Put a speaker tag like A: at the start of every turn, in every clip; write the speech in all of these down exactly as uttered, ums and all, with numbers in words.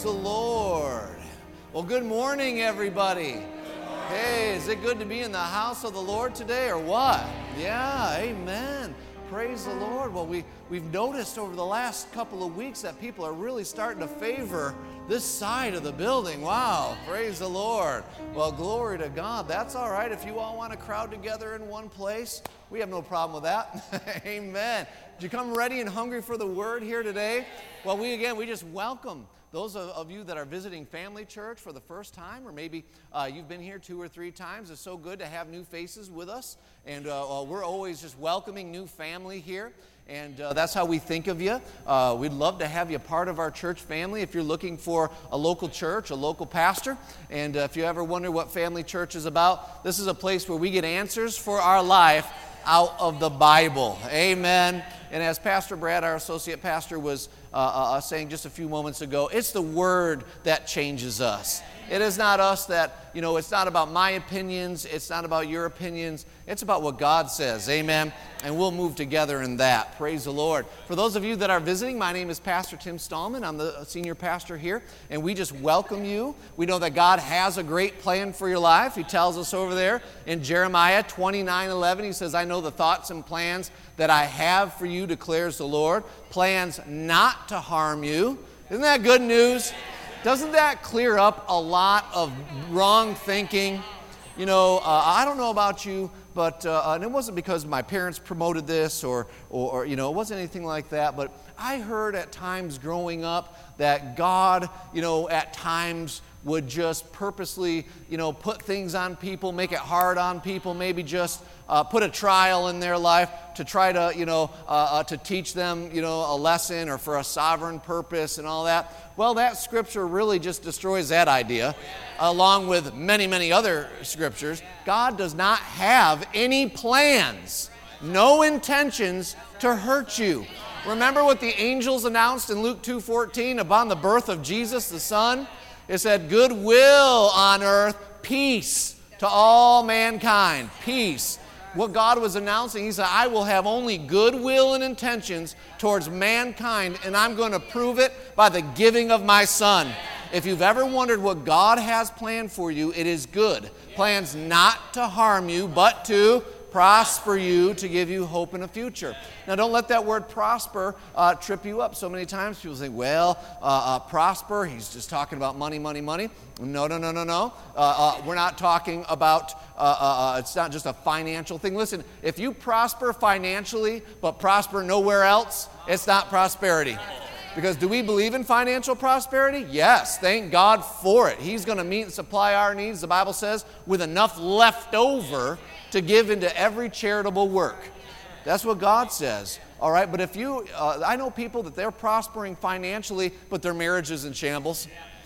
A: Praise the Lord. Well, good morning, everybody. Hey, is it good to be in the house of the Lord today or what? Yeah, amen. Praise the Lord. Well, we, we've noticed over the last couple of weeks that people are really starting to favor this side of the building. Wow, praise the Lord. Well, glory to God. That's all right. If you all want to crowd together in one place, we have no problem with that. Amen. Did you come ready and hungry for the word here today? Well, we again, we just welcome those of, of you that are visiting Family Church for the first time, or maybe uh, you've been here two or three times. It's so good to have new faces with us, and uh, we're always just welcoming new family here, and uh, that's how we think of you. Uh, we'd love to have you part of our church family if you're looking for a local church, a local pastor, and uh, if you ever wonder what Family Church is about, this is a place where we get answers for our life out of the Bible. Amen. And as Pastor Brad, our associate pastor, was uh, uh, saying just a few moments ago, it's the Word that changes us. It is not us that, you know, it's not about my opinions. It's not about your opinions. It's about what God says. Amen. And we'll move together in that. Praise the Lord. For those of you that are visiting, my name is Pastor Tim Stallman. I'm the senior pastor here, and we just welcome you. We know that God has a great plan for your life. He tells us over there in Jeremiah twenty-nine eleven, he says, I know the thoughts and plans that I have for you, declares the Lord. Plans not to harm you. Isn't that good news? Doesn't that clear up a lot of wrong thinking? You know, uh, I don't know about you, but uh, and it wasn't because my parents promoted this or, or, or, you know, it wasn't anything like that. But I heard at times growing up that God, you know, at times would just purposely, you know, put things on people, make it hard on people, maybe just uh, put a trial in their life to try to, you know, uh, uh, to teach them, you know, a lesson or for a sovereign purpose and all that. Well, that scripture really just destroys that idea, along with many, many other scriptures. God does not have any plans, no intentions to hurt you. Remember what the angels announced in Luke two fourteen upon the birth of Jesus, the Son? It said, goodwill on earth, peace to all mankind, peace. What God was announcing, he said, I will have only goodwill and intentions towards mankind, and I'm going to prove it by the giving of my Son. If you've ever wondered what God has planned for you, it is good. Plans not to harm you, but to prosper you, to give you hope in a future. Now, don't let that word prosper uh, trip you up. So many times people say, well, uh, uh, prosper, he's just talking about money, money, money. No, no, no, no, no. Uh, uh, we're not talking about, uh, uh, it's not just a financial thing. Listen, if you prosper financially, but prosper nowhere else, it's not prosperity. Because do we believe in financial prosperity? Yes, thank God for it. He's going to meet and supply our needs, the Bible says, with enough left over to give into every charitable work. That's what God says. All right, but if you, uh, I know people that they're prospering financially, but their marriage is in shambles.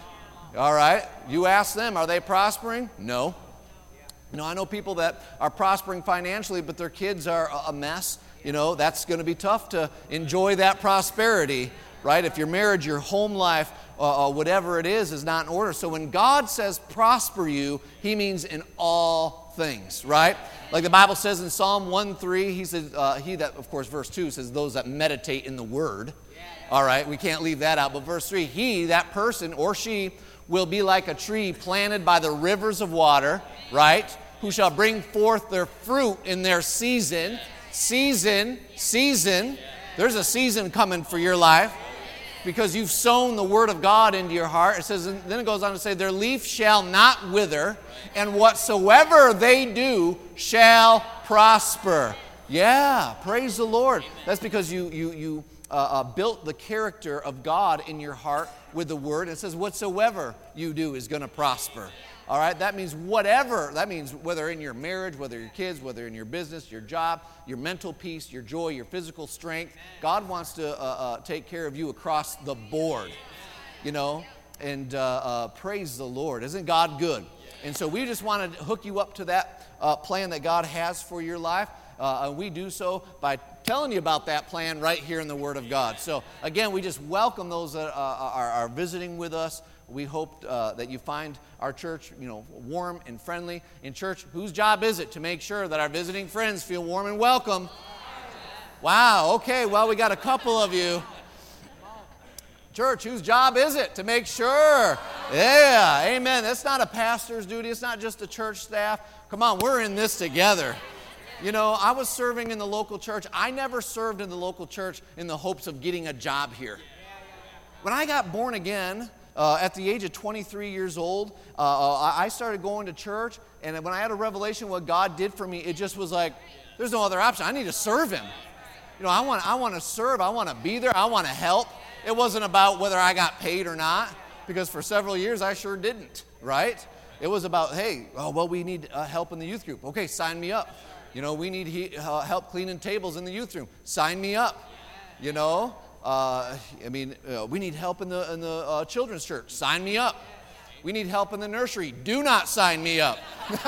A: All right, you ask them, are they prospering? No. You know, I know people that are prospering financially, but their kids are a mess. You know, that's going to be tough to enjoy that prosperity, right? If your marriage, your home life, uh, uh, whatever it is, is not in order. So when God says prosper you, he means in all things, right? Like the Bible says in Psalm one three, he says, uh, he that, of course, verse two says, those that meditate in the word. All right, we can't leave that out. But verse three, he, that person or she, will be like a tree planted by the rivers of water, right? Who shall bring forth their fruit in their season. Season, season. There's a season coming for your life because you've sown the word of God into your heart. It says, and then it goes on to say, their leaf shall not wither, and whatsoever they do shall prosper. Yeah, praise the Lord. That's because you you you uh, uh, built the character of God in your heart with the word. It says, whatsoever you do is going to prosper. All right, that means whatever, that means whether in your marriage, whether your kids, whether in your business, your job, your mental peace, your joy, your physical strength, God wants to uh, uh, take care of you across the board, you know, and uh, uh, praise the Lord. Isn't God good? And so we just want to hook you up to that uh, plan that God has for your life. Uh, and we do so by telling you about that plan right here in the Word of God. So again, we just welcome those that uh, are, are visiting with us. We hope uh, that you find our church, you know, warm and friendly. In church, whose job is it to make sure that our visiting friends feel warm and welcome? Wow, okay, well, we got a couple of you. Church, whose job is it to make sure? Yeah, amen. That's not a pastor's duty. It's not just a church staff. Come on, we're in this together. You know, I was serving in the local church. I never served in the local church in the hopes of getting a job here. When I got born again, uh, at the age of twenty-three years old, uh, I started going to church, and when I had a revelation what God did for me, it just was like, there's no other option. I need to serve Him. You know, I want, I want to serve. I want to be there. I want to help. It wasn't about whether I got paid or not, because for several years I sure didn't, right? It was about, hey, oh, well, we need uh, help in the youth group. Okay, sign me up. You know, we need he, uh, help cleaning tables in the youth room. Sign me up. You know, uh, I mean, uh, we need help in the in the uh, children's church. Sign me up. We need help in the nursery. Do not sign me up.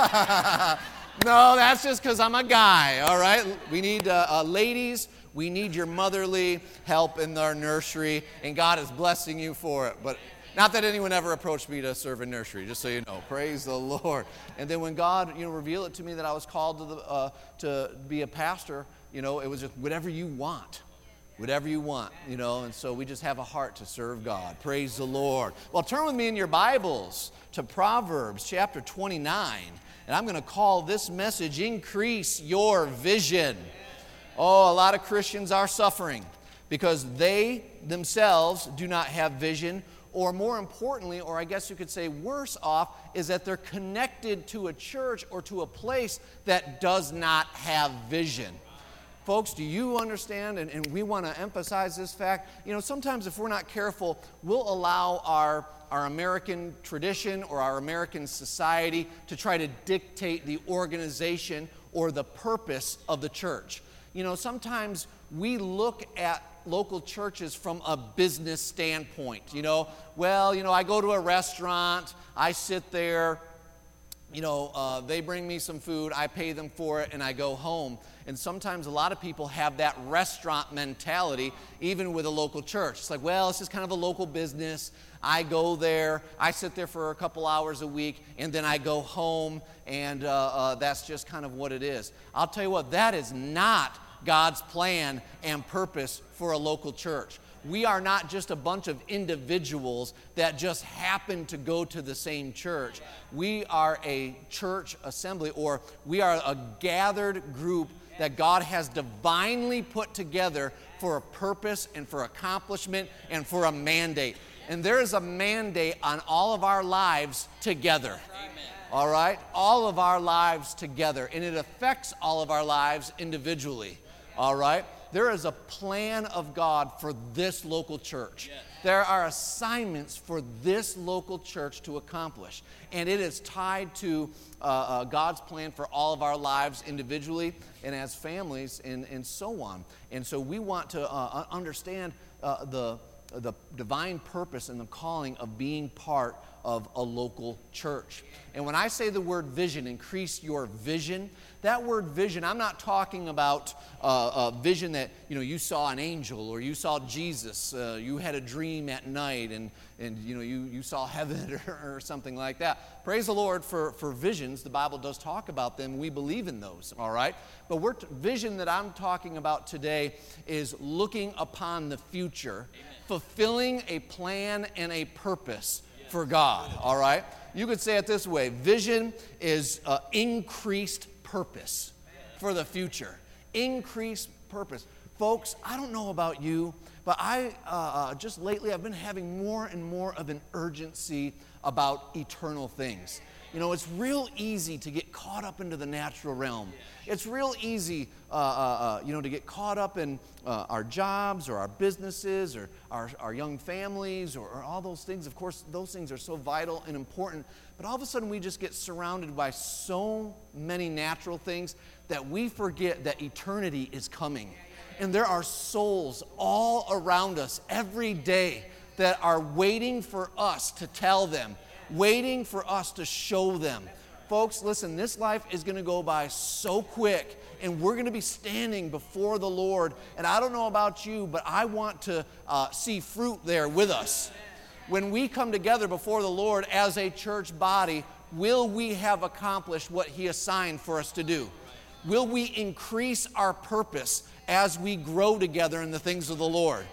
A: No, that's just because I'm a guy, all right? We need uh, uh, ladies. We need your motherly help in our nursery, and God is blessing you for it. But not that anyone ever approached me to serve in nursery, just so you know. Praise the Lord. And then when God, you know, revealed it to me that I was called to the uh, to be a pastor, you know, it was just whatever you want. Whatever you want, you know, and so we just have a heart to serve God. Praise the Lord. Well, turn with me in your Bibles to Proverbs chapter twenty-nine, and I'm going to call this message, Increase Your Vision. Oh, a lot of Christians are suffering because they themselves do not have vision, or more importantly, or I guess you could say worse off, is that they're connected to a church or to a place that does not have vision. Folks, do you understand, and, and we want to emphasize this fact, you know, sometimes if we're not careful, we'll allow our, our American tradition or our American society to try to dictate the organization or the purpose of the church. You know, sometimes we look at local churches from a business standpoint, you know. Well, you know, I go to a restaurant, I sit there, you know, uh, they bring me some food, I pay them for it, and I go home. And sometimes a lot of people have that restaurant mentality, even with a local church. It's like, well, it's just kind of a local business. I go there, I sit there for a couple hours a week, and then I go home, and uh, uh, that's just kind of what it is. I'll tell you what, that is not God's plan and purpose for a local church. We are not just a bunch of individuals that just happen to go to the same church. We are a church assembly, or we are a gathered group that God has divinely put together for a purpose and for accomplishment and for a mandate. And there is a mandate on all of our lives together. Amen. All right? All of our lives together. And it affects all of our lives individually. All right? There is a plan of God for this local church. Yes. There are assignments for this local church to accomplish. And it is tied to uh, uh, God's plan for all of our lives individually and as families and, and so on. And so we want to uh, understand uh, the, the divine purpose and the calling of being part of a local church. And when I say the word vision, increase your vision, that word vision, I'm not talking about uh, a vision that, you know, you saw an angel or you saw Jesus, uh, you had a dream at night and, and you know, you, you saw heaven or, or something like that. Praise the Lord for, for visions. The Bible does talk about them. We believe in those, all right? But we're t- vision that I'm talking about today is looking upon the future, Amen. Fulfilling a plan and a purpose for God, all right? You could say it this way. Vision is uh, increased purpose for the future. Increased purpose. Folks, I don't know about you, but I uh, just lately I've been having more and more of an urgency about eternal things. You know, it's real easy to get caught up into the natural realm. It's real easy, uh, uh, uh, you know, to get caught up in uh, our jobs or our businesses or our, our young families or, or all those things. Of course, those things are so vital and important. But all of a sudden, we just get surrounded by so many natural things that we forget that eternity is coming. And there are souls all around us every day that are waiting for us to tell them, waiting for us to show them. Folks, listen, this life is going to go by so quick, and we're going to be standing before the Lord. And I don't know about you, but I want to uh, see fruit there with us. When we come together before the Lord as a church body, will we have accomplished what He assigned for us to do? Will we increase our purpose as we grow together in the things of the Lord?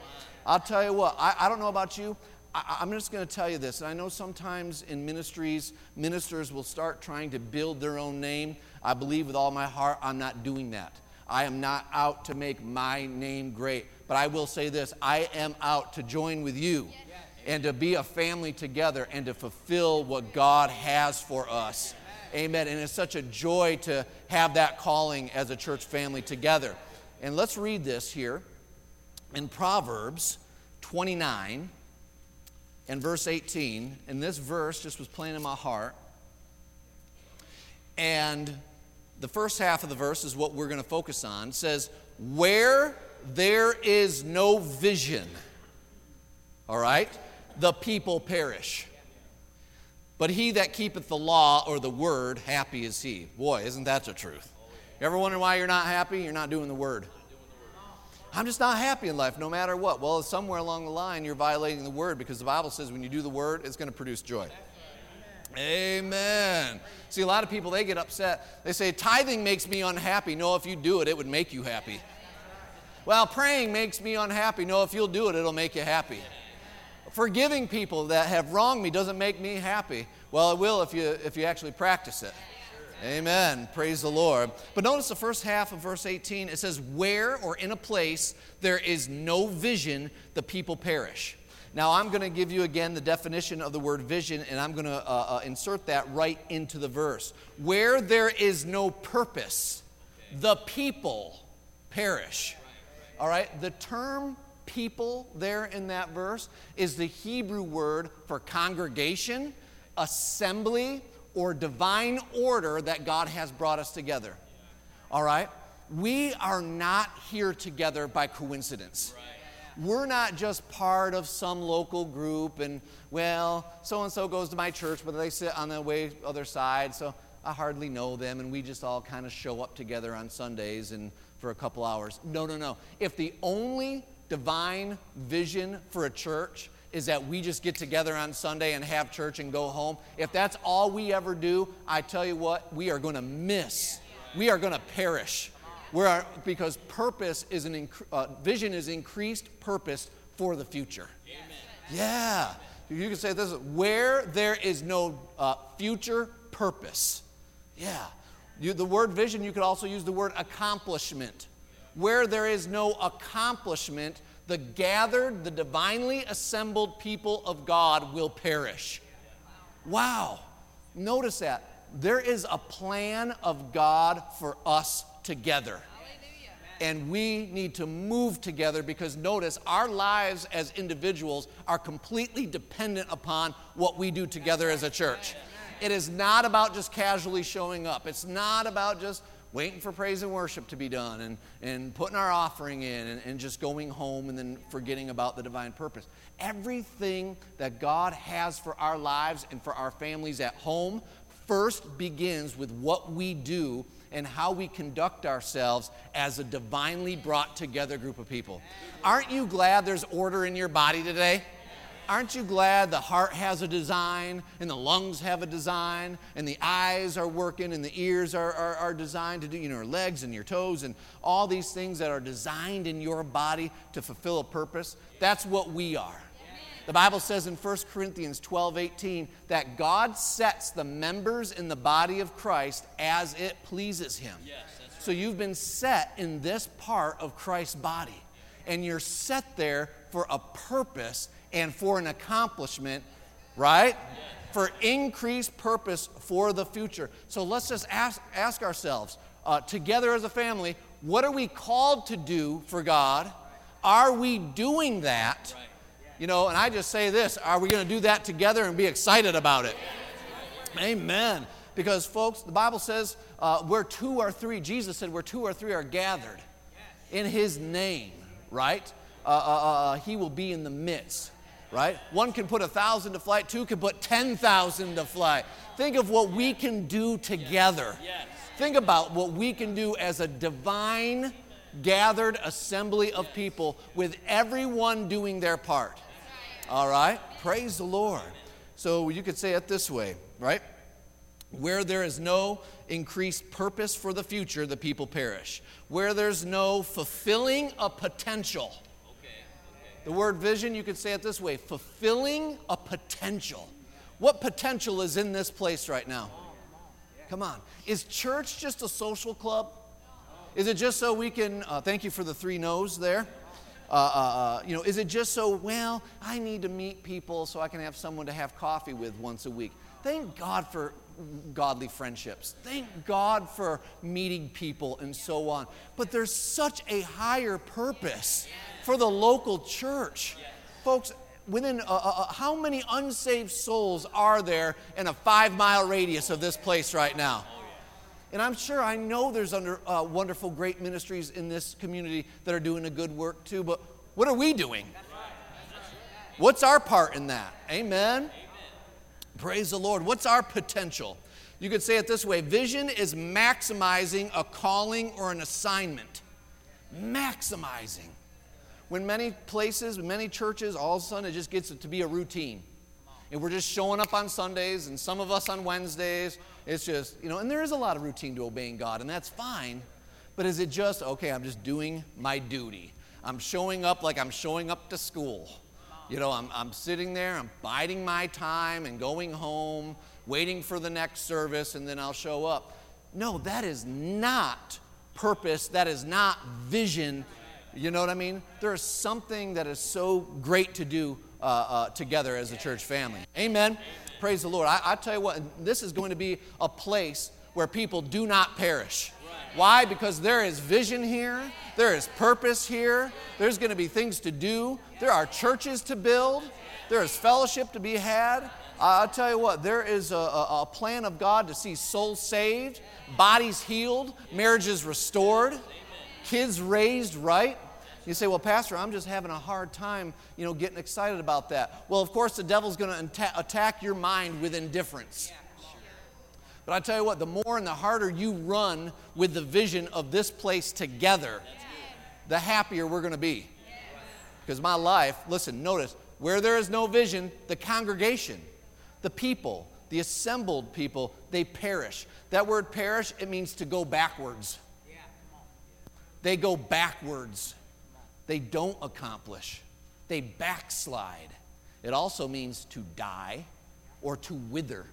A: I'll tell you what, I, I don't know about you. I, I'm just going to tell you this. And I know sometimes in ministries, ministers will start trying to build their own name. I believe with all my heart I'm not doing that. I am not out to make my name great. But I will say this, I am out to join with you and to be a family together and to fulfill what God has for us. Amen. And it's such a joy to have that calling as a church family together. And let's read this here in Proverbs twenty-nine and verse eighteen. And this verse just was playing in my heart. And the first half of the verse is what we're going to focus on. It says, where there is no vision, all right, the people perish. But he that keepeth the law or the word, happy is he. Boy, isn't that the truth? You ever wonder why you're not happy? You're not doing the word. I'm just not happy in life no matter what. Well, somewhere along the line you're violating the word, because the Bible says when you do the word, it's going to produce joy. Amen. See, a lot of people, they get upset. They say, tithing makes me unhappy. No, if you do it, it would make you happy. Well, praying makes me unhappy. No, if you'll do it, it'll make you happy. Forgiving people that have wronged me doesn't make me happy. Well, it will if you if you actually practice it. Amen. Praise the Lord. But notice the first half of verse eighteen. It says, where or in a place there is no vision, the people perish. Now, I'm going to give you again the definition of the word vision, and I'm going to uh, uh, insert that right into the verse. Where there is no purpose, the people perish. All right? The term people there in that verse is the Hebrew word for congregation, assembly, or divine order that God has brought us together. All right? We are not here together by coincidence. We're not just part of some local group and, well, so-and-so goes to my church, but they sit on the way other side, so I hardly know them, and we just all kind of show up together on Sundays and for a couple hours. No, no, no. If the only divine vision for a church is that we just get together on Sunday and have church and go home, if that's all we ever do, I tell you what, we are going to miss. We are going to perish. We're, because purpose is an inc- uh, vision is increased purpose for the future. Amen. Yeah. You can say this, where there is no uh, future purpose. Yeah. You, the word vision, you could also use the word accomplishment. Where there is no accomplishment, the gathered, the divinely assembled people of God will perish. Wow. Notice that. There is a plan of God for us together. And we need to move together, because notice, our lives as individuals are completely dependent upon what we do together as a church. It is not about just casually showing up. It's not about just waiting for praise and worship to be done and, and putting our offering in and, and just going home and then forgetting about the divine purpose. Everything that God has for our lives and for our families at home first begins with what we do and how we conduct ourselves as a divinely brought together group of people. Aren't you glad there's order in your body today? Aren't you glad the heart has a design and the lungs have a design and the eyes are working and the ears are, are, are designed to do, you know, your legs and your toes and all these things that are designed in your body to fulfill a purpose? That's what we are. The Bible says in First Corinthians twelve eighteen that God sets the members in the body of Christ as it pleases Him. Yes, that's right. So you've been set in this part of Christ's body, and you're set there for a purpose and for an accomplishment, right? Yes. For increased purpose for the future. So let's just ask, ask ourselves, uh, together as a family, what are we called to do for God? Are we doing that? Right. You know, and I just say this, are we going to do that together and be excited about it? Amen. Because, folks, the Bible says uh, where two or three, Jesus said where two or three are gathered in His name, right? Uh, uh, uh, he will be in the midst, right? One can put a thousand to flight, two can put ten thousand to flight. Think of what we can do together. Think about what we can do as a divine gathered assembly of people with everyone doing their part. All right? Praise the Lord. So you could say it this way, right? Where there is no increased purpose for the future, the people perish. Where there's no fulfilling a potential. The word vision, you could say it this way, fulfilling a potential. What potential is in this place right now? Come on. Is church just a social club? Is it just so we can, uh, thank you for the three no's there. Uh, uh, uh, you know, is it just so, well, I need to meet people so I can have someone to have coffee with once a week? Thank God for godly friendships. Thank God for meeting people and so on. But there's such a higher purpose for the local church. Folks, within uh, uh, how many unsaved souls are there in a five-mile radius of this place right now? And I'm sure, I know there's under uh, wonderful, great ministries in this community that are doing a good work too, but what are we doing? What's our part in that? Amen? Praise the Lord. What's our potential? You could say it this way. Vision is maximizing a calling or an assignment. Maximizing. When many places, many churches, all of a sudden it just gets to be a routine. And we're just showing up on Sundays and some of us on Wednesdays. It's just, you know, and there is a lot of routine to obeying God, and that's fine. But is it just, okay, I'm just doing my duty. I'm showing up like I'm showing up to school. You know, I'm, I'm sitting there, I'm biding my time and going home, waiting for the next service, and then I'll show up. No, that is not purpose. That is not vision. You know what I mean? There is something that is so great to do uh, uh, together as a church family. Amen. Praise the Lord. I, I tell you what, this is going to be a place where people do not perish. Why? Because there is vision here. There is purpose here. There's going to be things to do. There are churches to build. There is fellowship to be had. I'll tell you what, there is a, a, a plan of God to see souls saved, bodies healed, marriages restored, kids raised right. You say, well, Pastor, I'm just having a hard time, you know, getting excited about that. Well, of course, the devil's going to atta- attack your mind with indifference. But I tell you what, the more and the harder you run with the vision of this place together, the happier we're going to be. Because my life, listen, notice, where there is no vision, the congregation, the people, the assembled people, they perish. That word perish, it means to go backwards. They go backwards. They don't accomplish. They backslide. It also means to die or to wither.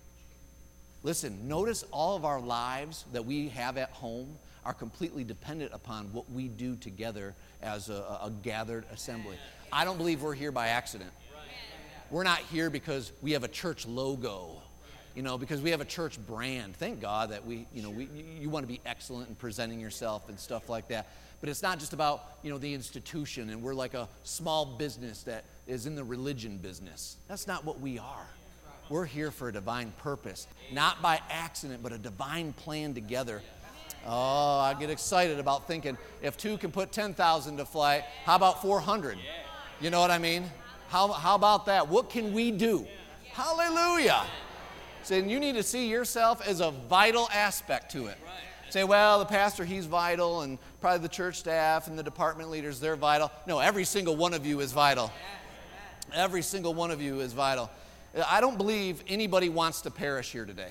A: Listen, notice all of our lives that we have at home are completely dependent upon what we do together as a, a gathered assembly. I don't believe we're here by accident. We're not here because we have a church logo, you know, because we have a church brand. Thank God that we, you know, we, you want to be excellent in presenting yourself and stuff like that. But it's not just about, you know, the institution and we're like a small business that is in the religion business. That's not what we are. We're here for a divine purpose, not by accident, but a divine plan together. Oh, I get excited about thinking if two can put ten thousand to flight, how about four hundred? You know what I mean? How, how about that? What can we do? Hallelujah. So you need to see yourself as a vital aspect to it. Say, well, the pastor, he's vital, and probably the church staff and the department leaders, they're vital. No, every single one of you is vital. Every single one of you is vital. I don't believe anybody wants to perish here today.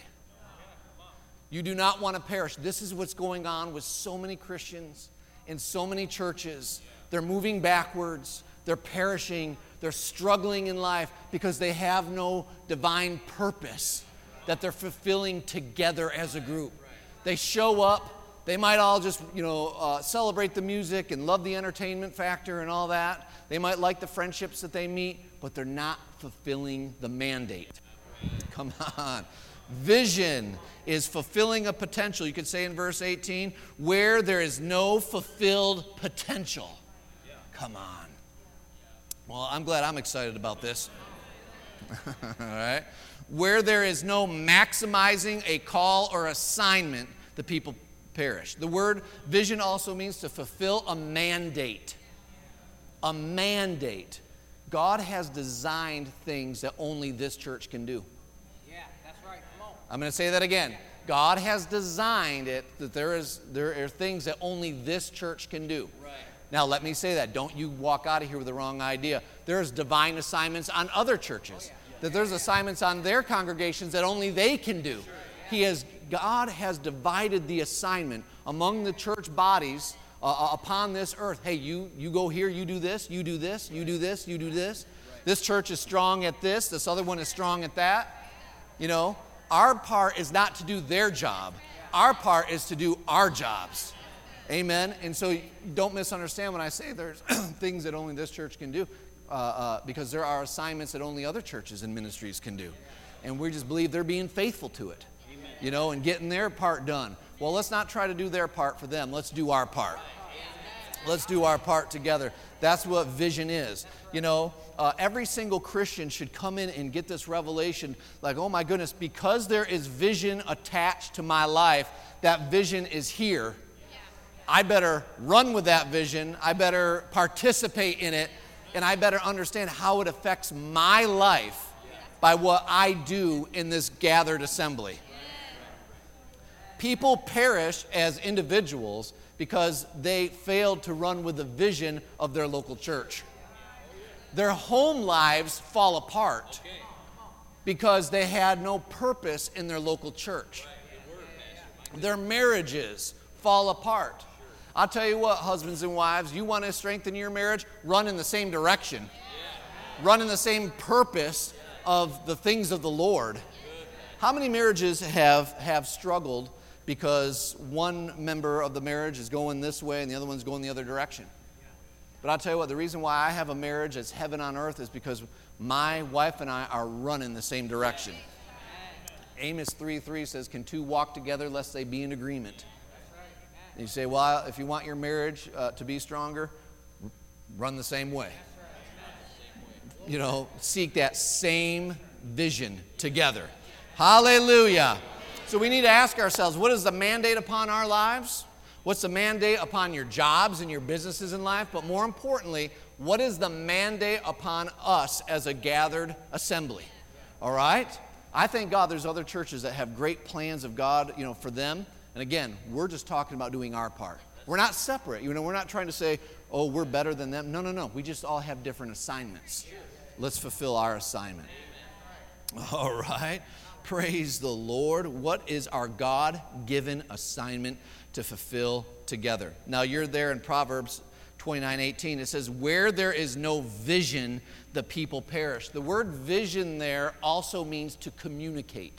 A: You do not want to perish. This is what's going on with so many Christians in so many churches. They're moving backwards. They're perishing. They're struggling in life because they have no divine purpose that they're fulfilling together as a group. They show up. They might all just, you know, uh, celebrate the music and love the entertainment factor and all that. They might like the friendships that they meet, but they're not fulfilling the mandate. Come on. Vision is fulfilling a potential. You could say in verse eighteen, where there is no fulfilled potential. Come on. Well, I'm glad I'm excited about this. All right. Where there is no maximizing a call or assignment, the people perish. The word vision also means to fulfill a mandate. A mandate. God has designed things that only this church can do.
B: Yeah, that's right. Come on.
A: I'm going to say that again. God has designed it that there is there are things that only this church can do.
B: Right.
A: Now, let me say that. Don't you walk out of here with the wrong idea. There's divine assignments on other churches. That there's assignments on their congregations that only they can do. He has, God has divided the assignment among the church bodies, uh, upon this earth. Hey, you, you go here, you do this, you do this, you do this, you do this. This church is strong at this, this other one is strong at that. You know, our part is not to do their job. Our part is to do our jobs. Amen. And so don't misunderstand when I say there's things that only this church can do, uh, uh, because there are assignments that only other churches and ministries can do. And we just believe they're being faithful to it, you know, and getting their part done. Well, let's not try to do their part for them. Let's do our part. Let's do our part together. That's what vision is. You know, uh, every single Christian should come in and get this revelation like, oh my goodness, because there is vision attached to my life, that vision is here. I better run with that vision. I better participate in it. And I better understand how it affects my life by what I do in this gathered assembly. People perish as individuals because they failed to run with the vision of their local church. Their home lives fall apart because they had no purpose in their local church. Their marriages fall apart. I'll tell you what, husbands and wives, you want to strengthen your marriage? Run in the same direction. Run in the same purpose of the things of the Lord. How many marriages have, have struggled because one member of the marriage is going this way and the other one's going the other direction? But I'll tell you what, the reason why I have a marriage that's heaven on earth is because my wife and I are running the same direction. Amos three three says, can two walk together lest they be in agreement? And you say, well, if you want your marriage uh, to be stronger, run the same way. You know, seek that same vision together. Hallelujah. So we need to ask ourselves, what is the mandate upon our lives? What's the mandate upon your jobs and your businesses in life? But more importantly, what is the mandate upon us as a gathered assembly? All right? I thank God there's other churches that have great plans of God, you know, for them. And again, we're just talking about doing our part. We're not separate. You know, we're not trying to say, oh, we're better than them. No, no, no. We just all have different assignments. Let's fulfill our assignment. All right. Praise the Lord. What is our God-given assignment to fulfill together? Now, you're there in Proverbs twenty-nine eighteen. It says, where there is no vision, the people perish. The word vision there also means to communicate.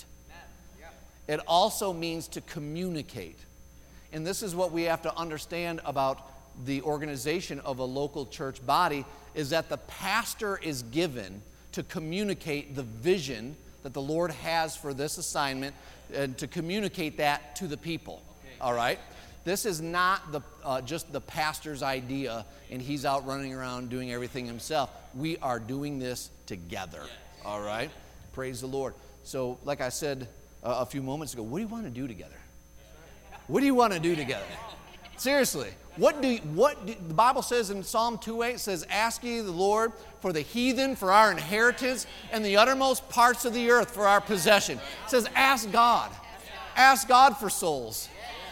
A: It also means to communicate. And this is what we have to understand about the organization of a local church body, is that the pastor is given to communicate the vision that the Lord has for this assignment and to communicate that to the people. All right? This is not the uh, just the pastor's idea and he's out running around doing everything himself. We are doing this together. All right? Praise the Lord. So, like I said uh, a few moments ago, what do you want to do together? What do you want to do together? Seriously. What do you, what do, the Bible says in Psalm two eight says, ask ye the Lord for the heathen for our inheritance and the uttermost parts of the earth for our possession. It says, ask God. Ask God for souls.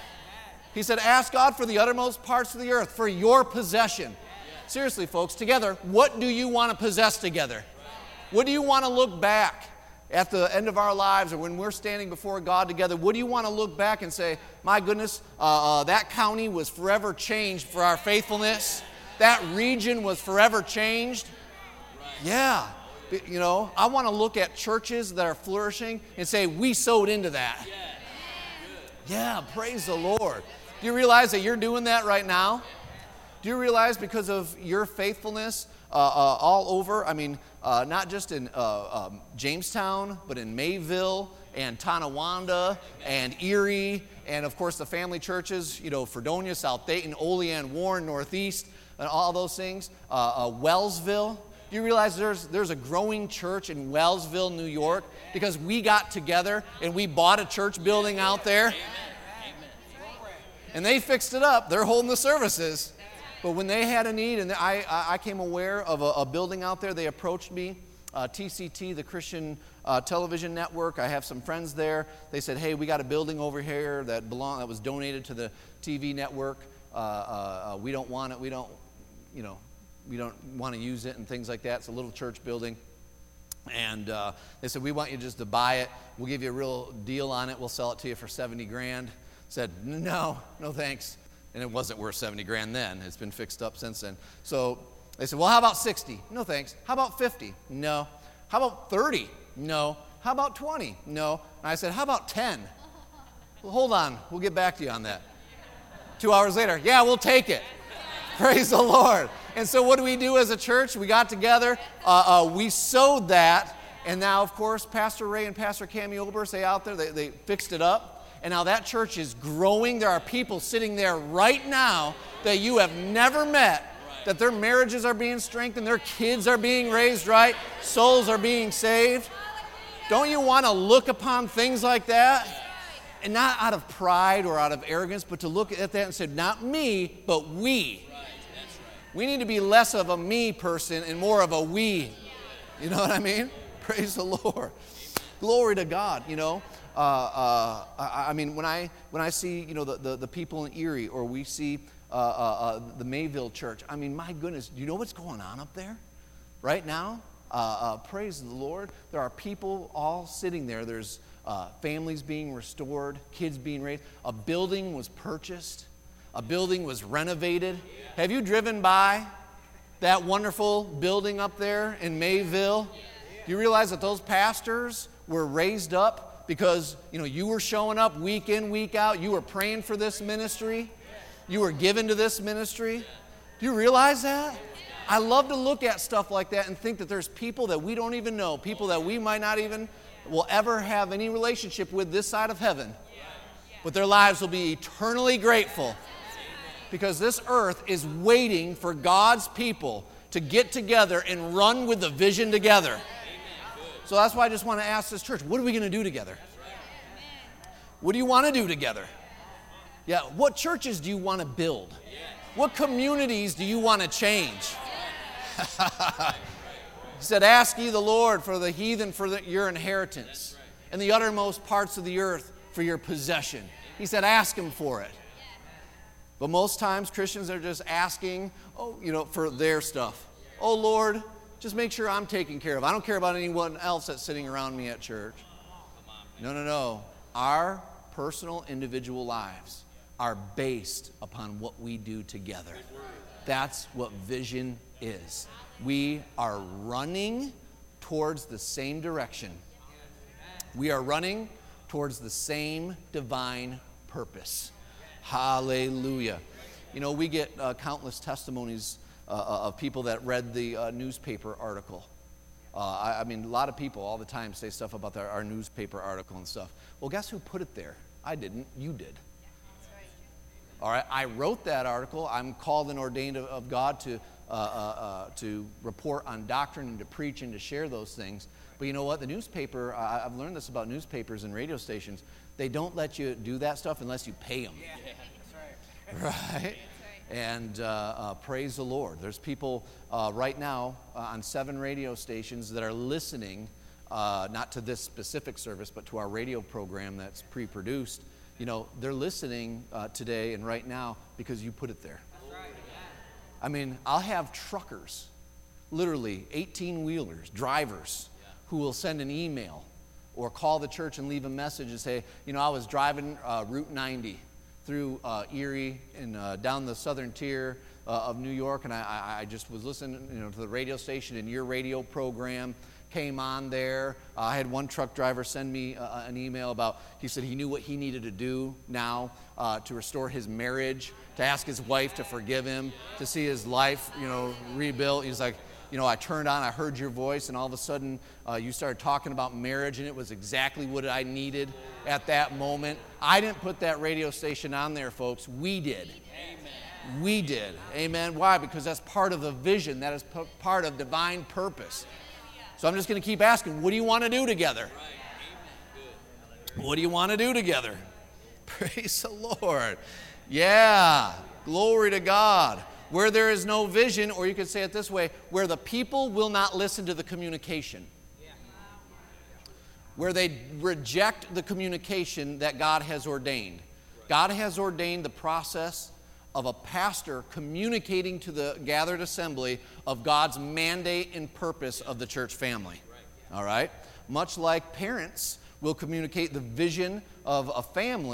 A: He said, ask God for the uttermost parts of the earth for your possession. Seriously, folks, together, what do you want to possess together? What do you want to look back at the end of our lives, or when we're standing before God together, what do you want to look back and say, my goodness, uh, uh, that county was forever changed for our faithfulness. That region was forever changed. Yeah. You know, I want to look at churches that are flourishing and say, we sowed into that. Yeah, praise the Lord. Do you realize that you're doing that right now? Do you realize because of your faithfulness uh, uh, all over, I mean, uh, not just in uh, um, Jamestown, but in Mayville and Tonawanda and Erie, and of course the family churches, you know, Fredonia, South Dayton, Olean, Warren, Northeast, and all those things, uh, uh, Wellsville. Do you realize there's, there's a growing church in Wellsville, New York, because we got together and we bought a church building out there, and they fixed it up. They're holding the services. But when they had a need, and I, I came aware of a, a building out there, they approached me, uh, T C T, the Christian uh, Television Network. I have some friends there. They said, hey, we got a building over here that belong, that was donated to the T V network. Uh, uh, we don't want it. We don't, you know, we don't want to use it and things like that. It's a little church building. And uh, they said, we want you just to buy it. We'll give you a real deal on it. We'll sell it to you for seventy grand. Said, no, no thanks. And it wasn't worth seventy grand then. It's been fixed up since then. So they said, well, how about sixty? No, thanks. How about fifty? No. How about thirty? No. How about twenty? No. And I said, how about ten? Well, hold on. We'll get back to you on that. Two hours later, yeah, we'll take it. Praise the Lord. And so what do we do as a church? We got together. Uh, uh, we sowed that. And now, of course, Pastor Ray and Pastor Cammie Oberst, they out there, they, they fixed it up. And now that church is growing. There are people sitting there right now that you have never met, that their marriages are being strengthened, their kids are being raised right, souls are being saved. Don't you want to look upon things like that? And not out of pride or out of arrogance, but to look at that and say, not me, but we. We need to be less of a me person and more of a we. You know what I mean? Praise the Lord. Glory to God, you know. Uh, uh, I, I mean, when I when I see, you know, the, the, the people in Erie, or we see uh, uh, uh, the Mayville Church, I mean, my goodness, do you know what's going on up there right now? Uh, uh, praise the Lord. There are people all sitting there. There's uh, families being restored, kids being raised. A building was purchased. A building was renovated. Have you driven by that wonderful building up there in Mayville? Do you realize that those pastors were raised up because, you know, you were showing up week in, week out. You were praying for this ministry. You were given to this ministry. Do you realize that? I love to look at stuff like that and think that there's people that we don't even know, people that we might not even will ever have any relationship with this side of heaven. But their lives will be eternally grateful because this earth is waiting for God's people to get together and run with the vision together. So that's why I just want to ask this church, what are we going to do together? What do you want to do together? Yeah, what churches do you want to build? What communities do you want to change? He said, ask ye the Lord for the heathen for the, your inheritance, and the uttermost parts of the earth for your possession. He said, ask him for it. But most times Christians are just asking, oh, you know, for their stuff. Oh, Lord, just make sure I'm taken care of. I don't care about anyone else that's sitting around me at church. No, no, no. Our personal individual lives are based upon what we do together. That's what vision is. We are running towards the same direction. We are running towards the same divine purpose. Hallelujah. You know, we get uh, countless testimonies uh, of people that read the uh, newspaper article. Uh, I, I mean, a lot of people all the time say stuff about their, our newspaper article and stuff. Well, guess who put it there? I didn't. You did. All right, I wrote that article. I'm called and ordained of, of God to uh, uh, uh, to report on doctrine and to preach and to share those things. But you know what? The newspaper, uh, I've learned this about newspapers and radio stations. They don't let you do that stuff unless you pay them.
B: Yeah, that's right.
A: Right? And uh, uh, praise the Lord. There's people uh, right now uh, on seven radio stations that are listening, uh, not to this specific service, but to our radio program that's pre-produced. You know, they're listening uh, today and right now because you put it there.
B: That's right. Yeah.
A: I mean, I'll have truckers, literally eighteen-wheelers, drivers, who will send an email or call the church and leave a message and say, you know, I was driving uh, Route ninety through uh, Erie and uh, down the southern tier uh, of New York, and I, I, I just was listening, you know, to the radio station, and your radio program came on there. Uh, I had one truck driver send me uh, an email about, he said he knew what he needed to do now uh, to restore his marriage, to ask his wife to forgive him, to see his life, you know, rebuilt. He's like, you know, I turned on, I heard your voice, and all of a sudden uh, you started talking about marriage, and it was exactly what I needed at that moment. I didn't put that radio station on there, folks. We did. Amen. We did. Amen. Why? Because that's part of the vision. That is p- part of divine purpose. So I'm just going to keep asking, what do you want to do together? What do you want to do together? Praise the Lord. Yeah. Glory to God. Where there is no vision, or you could say it this way, where the people will not listen to the communication. Where they reject the communication that God has ordained. God has ordained the process of a pastor communicating to the gathered assembly of God's mandate and purpose of the church family. All right? Much like parents will communicate the vision of a family,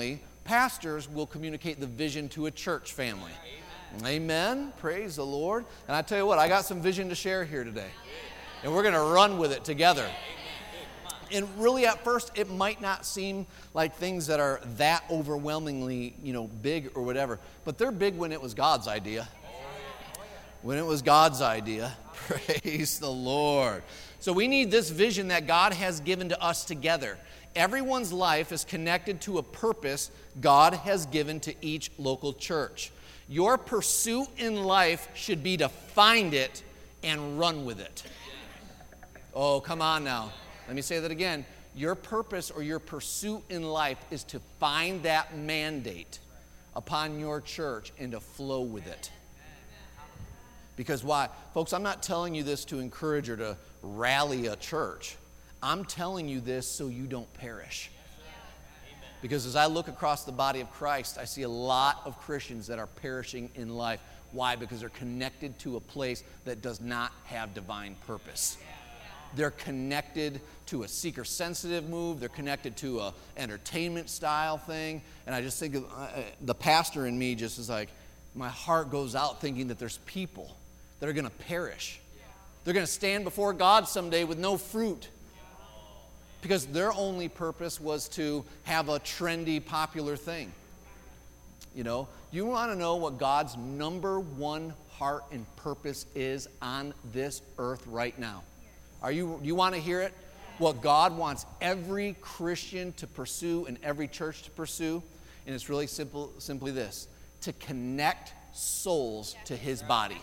A: pastors will communicate the vision to a church family. Amen. Amen. Praise the Lord. And I tell you what, I got some vision to share here today. And we're going to run with it together. And really at first, it might not seem like things that are that overwhelmingly, you know, big or whatever. But they're big when it was God's idea. When it was God's idea. Praise the Lord. So we need this vision that God has given to us together. Everyone's life is connected to a purpose God has given to each local church. Your pursuit in life should be to find it and run with it. Oh, come on now. Let me say that again. Your purpose or your pursuit in life is to find that mandate upon your church and to flow with it. Because why? Folks, I'm not telling you this to encourage or to rally a church. I'm telling you this so you don't perish. Because as I look across the body of Christ, I see a lot of Christians that are perishing in life. Why? Because they're connected to a place that does not have divine purpose. They're connected to a seeker-sensitive move. They're connected to a entertainment-style thing. And I just think of, uh, the pastor in me just is like, my heart goes out thinking that there's people that are going to perish. They're going to stand before God someday with no fruit. Because their only purpose was to have a trendy, popular thing. You know, you want to know what God's number one heart and purpose is on this earth right now? Are you, you want to hear it? What God wants every Christian to pursue and every church to pursue, and it's really simple, simply this, to connect souls to His body.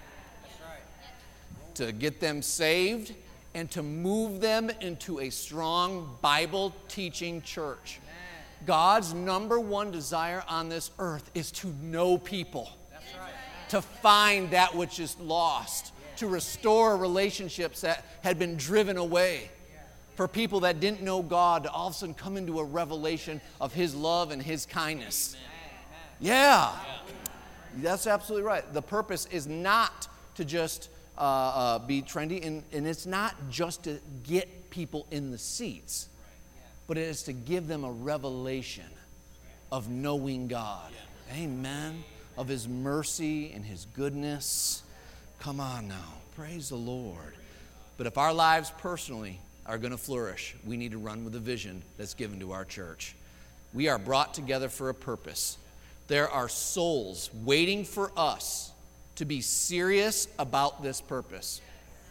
A: To get them saved and to move them into a strong Bible-teaching church. God's number one desire on this earth is to know people, to find that which is lost, to restore relationships that had been driven away, for people that didn't know God to all of a sudden come into a revelation of His love and His kindness. Yeah, that's absolutely right. The purpose is not to just uh, uh, be trendy, and, and it's not just to get people in the seats, but it is to give them a revelation of knowing God. Amen. Of His mercy and His goodness. Come on now. Praise the Lord. But if our lives personally are going to flourish, we need to run with the vision that's given to our church. We are brought together for a purpose. There are souls waiting for us to be serious about this purpose.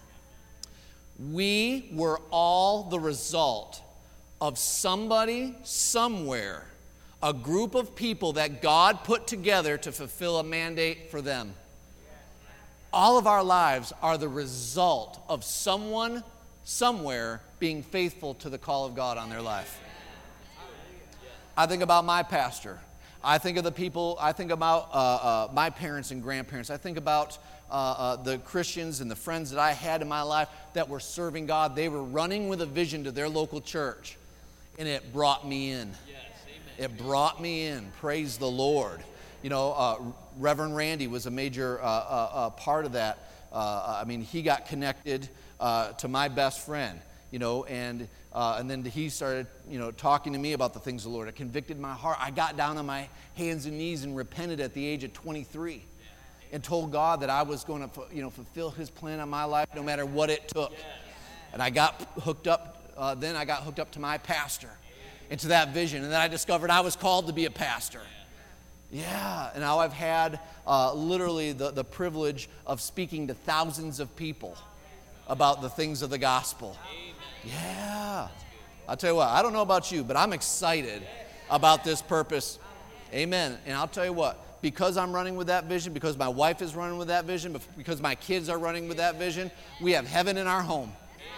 A: We were all the result of somebody, somewhere, a group of people that God put together to fulfill a mandate for them. All of our lives are the result of someone, somewhere, being faithful to the call of God on their life. I think about my pastor. I think of the people, I think about uh, uh, my parents and grandparents. I think about uh, uh, the Christians and the friends that I had in my life that were serving God. They were running with a vision to their local church, and it brought me in. It brought me in. Praise the Lord. You know, uh, Reverend Randy was a major uh, uh, uh, part of that. Uh, I mean, he got connected uh, to my best friend, you know, and uh, and then he started, you know, talking to me about the things of the Lord. It convicted my heart. I got down on my hands and knees and repented at the age of twenty-three and told God that I was going to, you know, fulfill His plan on my life no matter what it took. And I got hooked up, uh, then I got hooked up to my pastor and to that vision. And then I discovered I was called to be a pastor. Yeah, and now I've had uh, literally the, the privilege of speaking to thousands of people about the things of the gospel. Yeah. I'll tell you what, I don't know about you, but I'm excited about this purpose. Amen. And I'll tell you what, because I'm running with that vision, because my wife is running with that vision, because my kids are running with that vision, we have heaven in our home.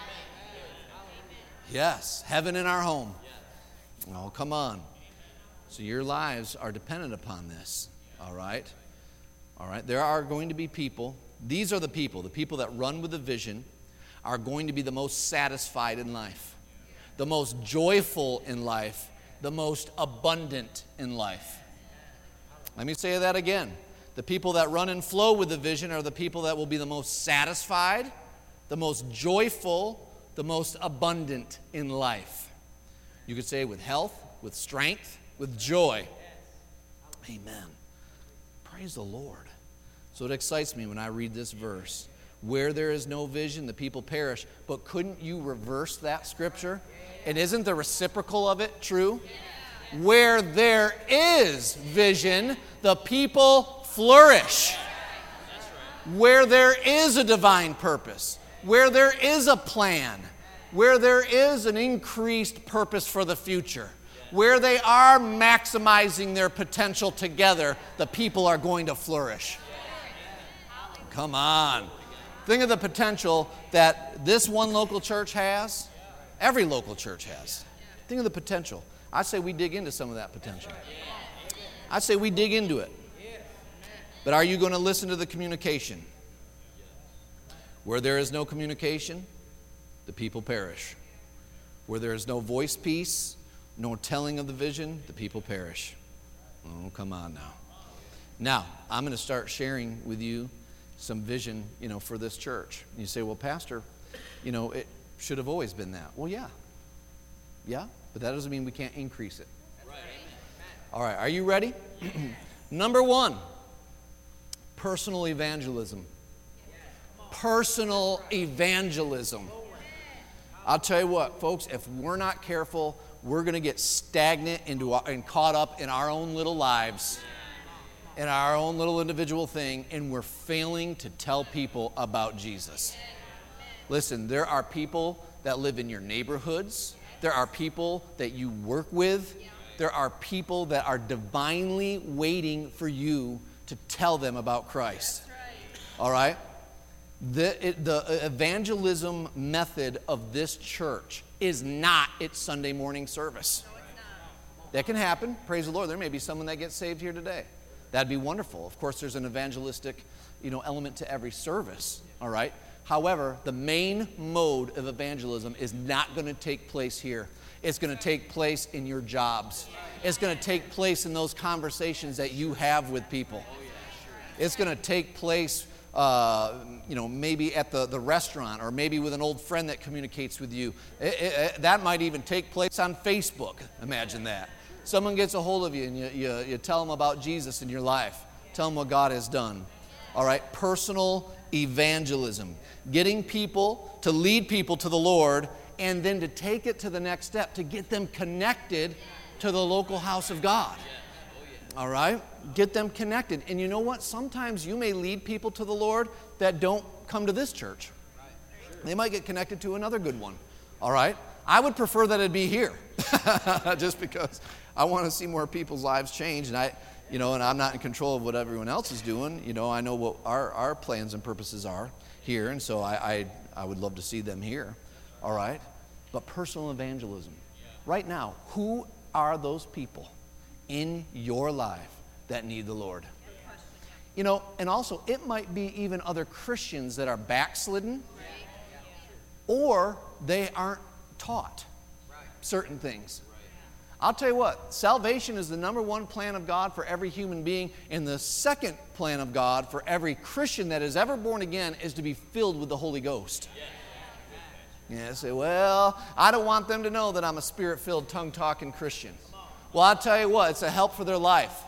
A: Yes, heaven in our home. Oh, come on. So your lives are dependent upon this, all right? All right, there are going to be people, these are the people, the people that run with a vision are going to be the most satisfied in life, the most joyful in life, the most abundant in life. Let me say that again. The people that run and flow with the vision are the people that will be the most satisfied, the most joyful, the most abundant in life. You could say with health, with strength, with joy. Amen. Praise the Lord. So it excites me when I read this verse. Where there is no vision, the people perish. But couldn't you reverse that scripture? And isn't the reciprocal of it true? Where there is vision, the people flourish. Where there is a divine purpose, where there is a plan, where there is an increased purpose for the future, where they are maximizing their potential together, the people are going to flourish. Come on. Think of the potential that this one local church has, every local church has. Think of the potential. I say we dig into some of that potential. I say we dig into it. But are you going to listen to the communication? Where there is no communication, the people perish. Where there is no voice piece, no telling of the vision, the people perish. Oh, come on now. Now, I'm going to start sharing with you some vision, you know, for this church. You say, well, Pastor, you know, it should have always been that. Well, yeah. Yeah, but that doesn't mean we can't increase it. All right, are you ready? Number one, personal evangelism. Personal evangelism. I'll tell you what, folks, if we're not careful, we're going to get stagnant into our, and caught up in our own little lives, in our own little individual thing, and we're failing to tell people about Jesus. Listen, there are people that live in your neighborhoods. There are people that you work with. There are people that are divinely waiting for you to tell them about Christ. All right? The, it, the evangelism method of this church is not its Sunday morning service. That can happen. Praise the Lord. There may be someone that gets saved here today. That'd be wonderful. Of course, there's an evangelistic, you know, element to every service. All right? However, the main mode of evangelism is not going to take place here. It's going to take place in your jobs. It's going to take place in those conversations that you have with people. It's going to take place, uh, you know, maybe at the, the restaurant, or maybe with an old friend that communicates with you. It, it, it, that might even take place on Facebook. Imagine that. Someone gets a hold of you and you, you, you tell them about Jesus in your life. Tell them what God has done. All right, personal evangelism. Getting people to lead people to the Lord, and then to take it to the next step, to get them connected to the local house of God. All right? Get them connected. And you know what? Sometimes you may lead people to the Lord that don't come to this church. They might get connected to another good one. All right? I would prefer that it be here, just because I want to see more people's lives change, and I, you know, and I'm not in control of what everyone else is doing. You know, I know what our, our plans and purposes are here, and so I, I I would love to see them here. All right? But personal evangelism. Right now, who are those people in your life that need the Lord? You know, and also, it might be even other Christians that are backslidden, or they aren't taught certain things. I'll tell you what, salvation is the number one plan of God for every human being, and the second plan of God for every Christian that is ever born again is to be filled with the Holy Ghost. Yeah, say, well, I don't want them to know that I'm a spirit-filled, tongue-talking Christian. Well, I'll tell you what, it's a help for their life.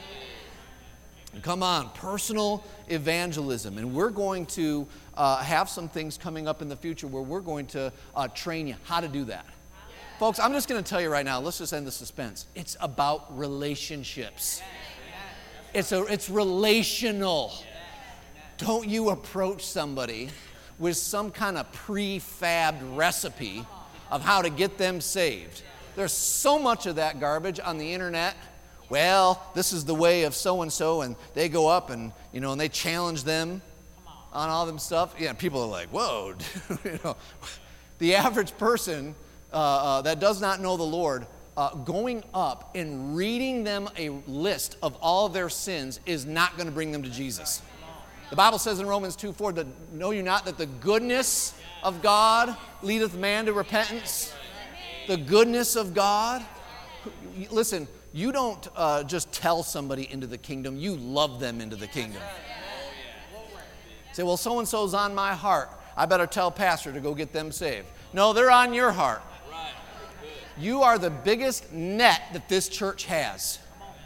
A: Come on, personal evangelism. And we're going to uh, have some things coming up in the future where we're going to uh, train you how to do that. Folks, I'm just going to tell you right now, let's just end the suspense. It's about relationships. It's, a, it's relational. Don't you approach somebody with some kind of prefabbed recipe of how to get them saved. There's so much of that garbage on the internet. Well, this is the way of so-and-so, and they go up and, you know, and they challenge them on all them stuff. Yeah, people are like, whoa. You know, the average person uh, uh, that does not know the Lord, uh, going up and reading them a list of all of their sins is not going to bring them to Jesus. The Bible says in Romans two four, that know you not that the goodness of God leadeth man to repentance? The goodness of God. Listen, you don't uh, just tell somebody into the kingdom, you love them into the kingdom. Say, well, so-and-so's on my heart. I better tell pastor to go get them saved. No, they're on your heart. You are the biggest net that this church has.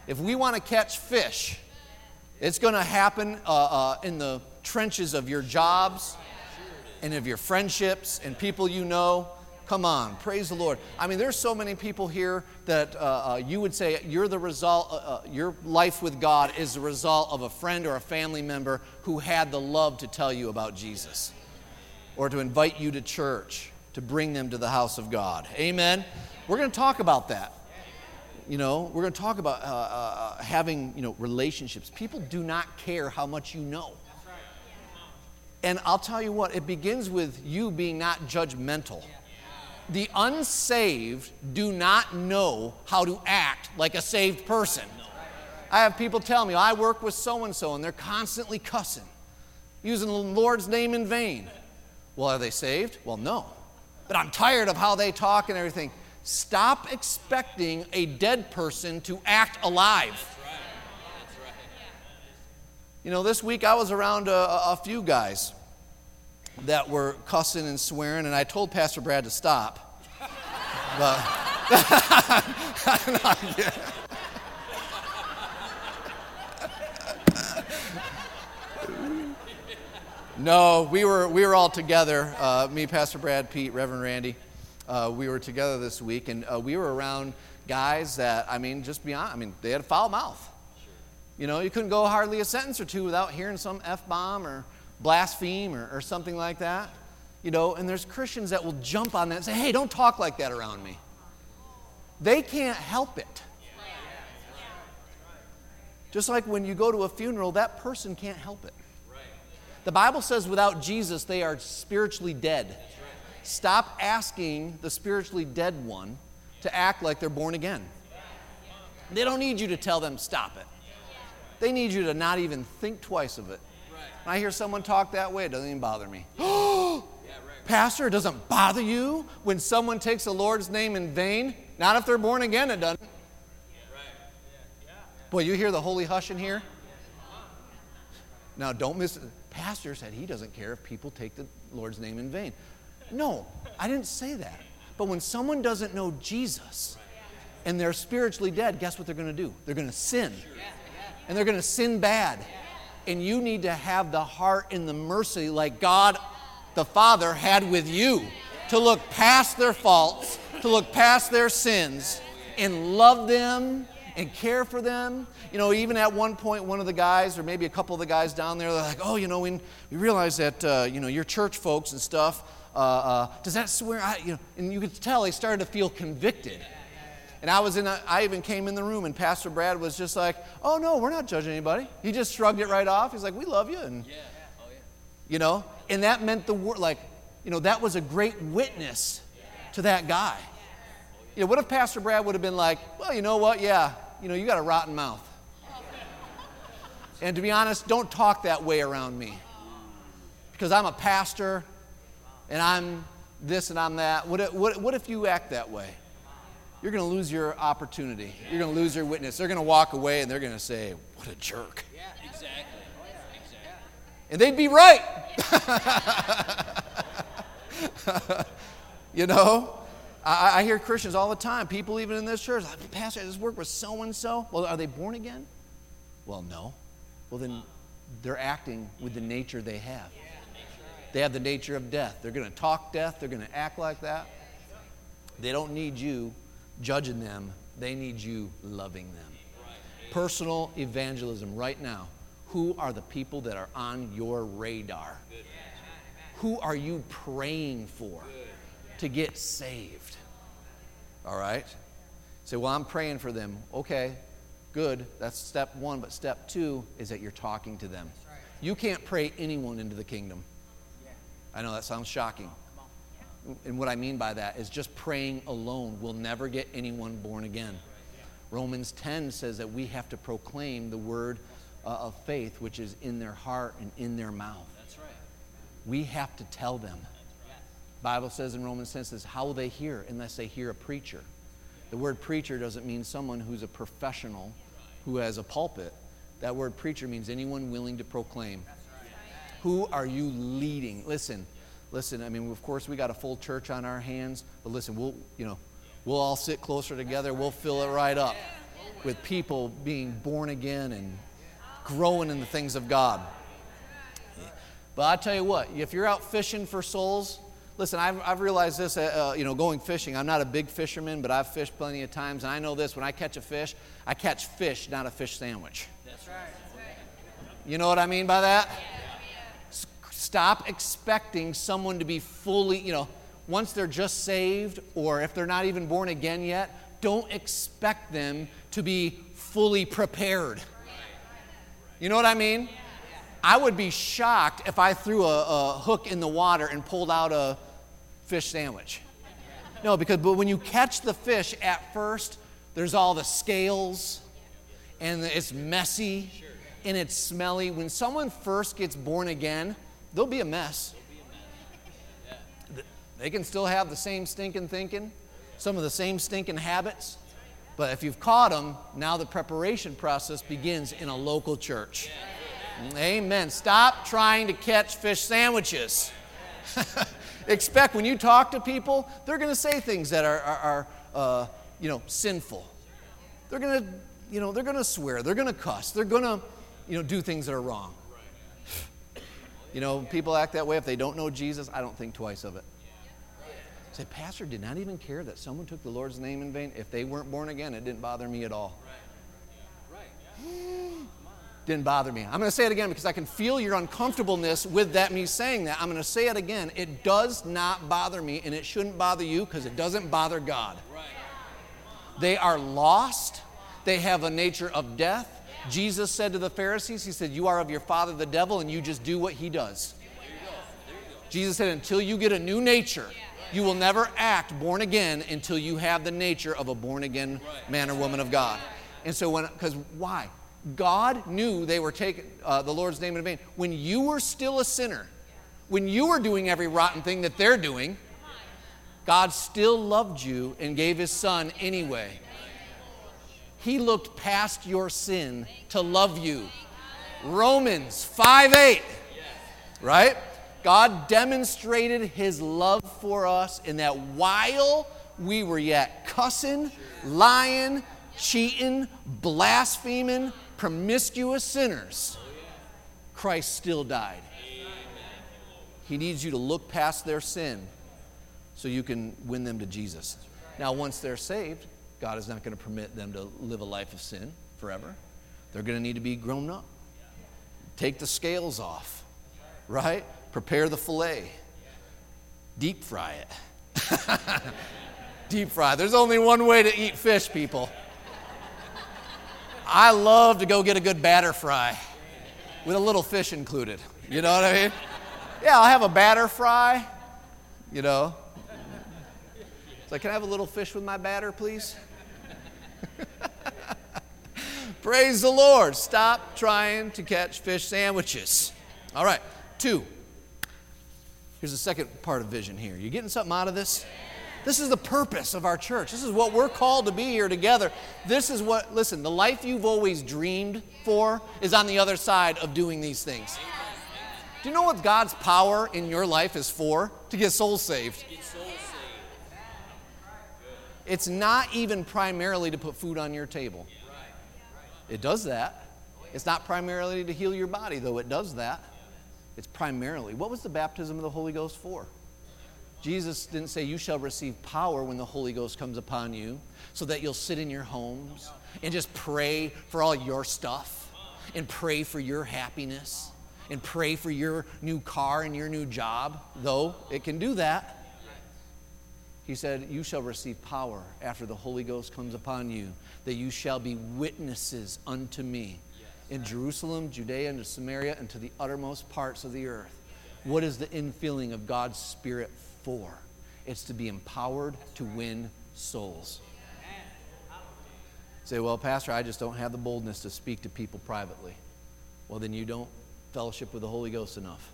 A: If we want to catch fish, it's going to happen uh, uh, in the trenches of your jobs and of your friendships and people you know. Come on, praise the Lord. I mean, there's so many people here that uh, uh, you would say you're the result, uh, uh, your life with God is the result of a friend or a family member who had the love to tell you about Jesus or to invite you to church, to bring them to the house of God. Amen? We're going to talk about that. You know, we're going to talk about uh, uh, having, you know, relationships. People do not care how much you know. And I'll tell you what, it begins with you being not judgmental. The unsaved do not know how to act like a saved person. I have people tell me, I work with so-and-so, and they're constantly cussing, using the Lord's name in vain. Well, are they saved? Well, no. But I'm tired of how they talk and everything. Stop expecting a dead person to act alive. You know, this week I was around a, a few guys that were cussing and swearing, and I told Pastor Brad to stop. But no, we were we were all together. Uh, me, Pastor Brad, Pete, Reverend Randy. Uh, we were together this week, and uh, we were around guys that, I mean, just beyond. I mean, they had a foul mouth. You know, you couldn't go hardly a sentence or two without hearing some F-bomb or blaspheme or, or something like that, you know, and there's Christians that will jump on that and say, hey, don't talk like that around me. They can't help it. Just like when you go to a funeral, that person can't help it. The Bible says without Jesus, they are spiritually dead. Stop asking the spiritually dead one to act like they're born again. They don't need you to tell them stop it. They need you to not even think twice of it. When I hear someone talk that way, it doesn't even bother me. Oh, Pastor, it doesn't bother you when someone takes the Lord's name in vain? Not if they're born again, it doesn't. Boy, you hear the holy hush in here? Now, don't miss it. Pastor said he doesn't care if people take the Lord's name in vain. No, I didn't say that. But when someone doesn't know Jesus and they're spiritually dead, guess what they're going to do? They're going to sin. And they're going to sin bad. And you need to have the heart and the mercy like God the Father had with you, to look past their faults, to look past their sins, and love them and care for them. You know, even at one point, one of the guys, or maybe a couple of the guys down there, they're like, oh, you know, we, we realize that, uh, you know, your church folks and stuff, uh, uh, does that swear? I, you know, and you could tell they started to feel convicted. And I was in a, I even came in the room, and Pastor Brad was just like, oh, no, we're not judging anybody. He just shrugged it right off. He's like, we love you. And,
B: Yeah. Oh, yeah.
A: you know, and that meant the word, like, you know, that was a great witness to that guy. You know, what if Pastor Brad would have been like, well, you know what, yeah, you know, you got a rotten mouth. And to be honest, don't talk that way around me. Because I'm a pastor, and I'm this and I'm that. What if, what, what if you act that way? You're going to lose your opportunity. You're going to lose your witness. They're going to walk away, and they're going to say, what a jerk.
B: Yeah, exactly. Exactly.
A: And they'd be right. You know, I, I hear Christians all the time, people even in this church, like, Pastor, I just work with so-and-so. Well, are they born again? Well, no. Well, then they're acting with the nature they have. They have the nature of death. They're going to talk death. They're going to act like that. They don't need you judging them. They need you loving them. Personal evangelism right now. Who are the people that are on your radar? Who are you praying for to get saved? All right? Say, well, I'm praying for them. Okay, good. That's step one. But step two is that you're talking to them. You can't pray anyone into the kingdom. I know that sounds shocking. And what I mean by that is just praying alone will never get anyone born again. Romans ten says that we have to proclaim the word uh, of faith, which is in their heart and in their mouth.
B: That's right.
A: We have to tell them. The Bible says in Romans ten, says, how will they hear unless they hear a preacher? The word preacher doesn't mean someone who's a professional who has a pulpit. That word preacher means anyone willing to proclaim. Who are you leading? Listen, listen, I mean, of course, we got a full church on our hands, but listen, we'll, you know, we'll all sit closer together. We'll fill it right up. with people being born again and growing in the things of God. But I tell you what, if you're out fishing for souls, listen, I've, I've realized this, uh, you know, going fishing. I'm not a big fisherman, but I've fished plenty of times, and I know this, when I catch a fish, I catch fish, not a fish sandwich.
B: That's right.
A: You know what I mean by that? S- Stop expecting someone to be fully, you know, once they're just saved, or if they're not even born again yet, don't expect them to be fully prepared. You know what I mean? I would be shocked if I threw a, a hook in the water and pulled out a fish sandwich. No, because but when you catch the fish at first, there's all the scales, and it's messy, and it's smelly. When someone first gets born again, they'll be a mess. They can still have the same stinking thinking, some of the same stinking habits, but if you've caught them, now the preparation process begins in a local church. Amen. Stop trying to catch fish sandwiches. Expect when you talk to people, they're going to say things that are, are, are uh, you know, sinful. They're going to, you know, they're going to swear. They're going to cuss. They're going to, you know, do things that are wrong. You know, people act that way if they don't know Jesus. I don't think twice of it. Say, Pastor did not even care that someone took the Lord's name in vain. If they weren't born again, it didn't bother me at all. Didn't bother me. I'm going to say it again because I can feel your uncomfortableness with that, me saying that. I'm going to say it again. It does not bother me, and it shouldn't bother you because it doesn't bother God. They are lost. They have a nature of death. Jesus said to the Pharisees, he said, you are of your father the devil, and you just do what he does. Jesus said, until you get a new nature, you will never act born again until you have the nature of a born again man or woman of God. And so when, because why? God knew they were taking uh, the Lord's name in vain. When you were still a sinner, when you were doing every rotten thing that they're doing, God still loved you and gave his son anyway. He looked past your sin to love you. Romans five eight, right? God demonstrated his love for us in that while we were yet cussing, lying, cheating, blaspheming, promiscuous sinners, Christ still died. He needs you to look past their sin so you can win them to Jesus. Now, once they're saved, God is not going to permit them to live a life of sin forever. They're going to need to be grown up. Take the scales off, right? Prepare the filet. Deep fry it. Deep fry. There's only one way to eat fish, people. I love to go get a good batter fry with a little fish included. You know what I mean? Yeah, I'll have a batter fry, you know. It's like, can I have a little fish with my batter, please? Praise the Lord. Stop trying to catch fish sandwiches. All right, two. Here's the second part of vision here. You getting something out of this? This is the purpose of our church. This is what we're called to be here together. This is what, listen, the life you've always dreamed for is on the other side of doing these things. Do you know what God's power in your life is for? To get souls saved. It's not even primarily to put food on your table. It does that. It's not primarily to heal your body, though it does that. It's primarily, what was the baptism of the Holy Ghost for? Jesus didn't say you shall receive power when the Holy Ghost comes upon you so that you'll sit in your homes and just pray for all your stuff and pray for your happiness and pray for your new car and your new job, though it can do that. He said, you shall receive power after the Holy Ghost comes upon you, that you shall be witnesses unto me in Jerusalem, Judea, and Samaria, and to the uttermost parts of the earth. What is the infilling of God's Spirit for? It's to be empowered to win souls. Say, well, Pastor, I just don't have the boldness to speak to people privately. Well, then you don't fellowship with the Holy Ghost enough.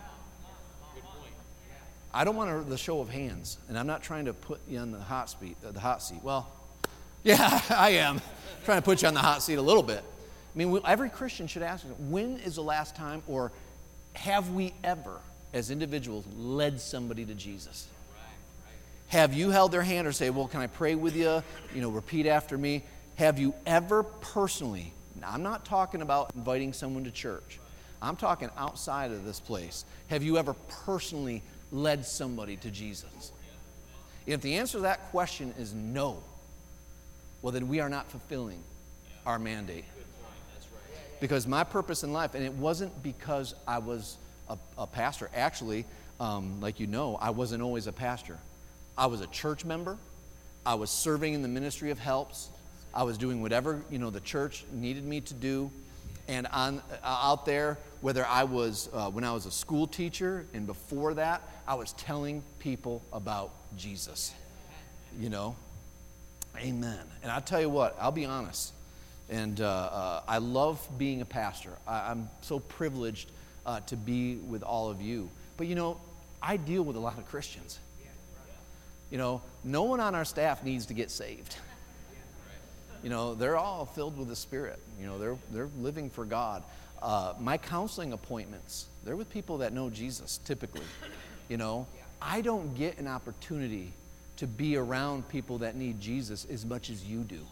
A: I don't want the show of hands, and I'm not trying to put you on the hot seat. Uh, the hot seat. Well, yeah, I am trying to put you on the hot seat a little bit. I mean, we, every Christian should ask, when is the last time, or have we ever, as individuals, led somebody to Jesus? Have you held their hand or say, well, can I pray with you? You know, repeat after me. have you ever personally, now I'm not talking about inviting someone to church. I'm talking outside of this place. Have you ever personally led somebody to Jesus? If the answer to that question is no, well, then we are not fulfilling our mandate. Because my purpose in life, and it wasn't because I was a, a pastor. Actually, um, like you know, I wasn't always a pastor. I was a church member. I was serving in the ministry of helps. I was doing whatever, you know, the church needed me to do. And on uh, out there, whether I was, uh, when I was a school teacher and before that, I was telling people about Jesus. You know? Amen. And I'll tell you what, I'll be honest. And uh, uh, I love being a pastor. I, I'm so privileged uh, to be with all of you. But you know, I deal with a lot of Christians. You know, no one on our staff needs to get saved. You know, they're all filled with the Spirit. You know, they're they're living for God. Uh, my counseling appointments, they're with people that know Jesus, typically. You know, I don't get an opportunity to be around people that need Jesus as much as you do.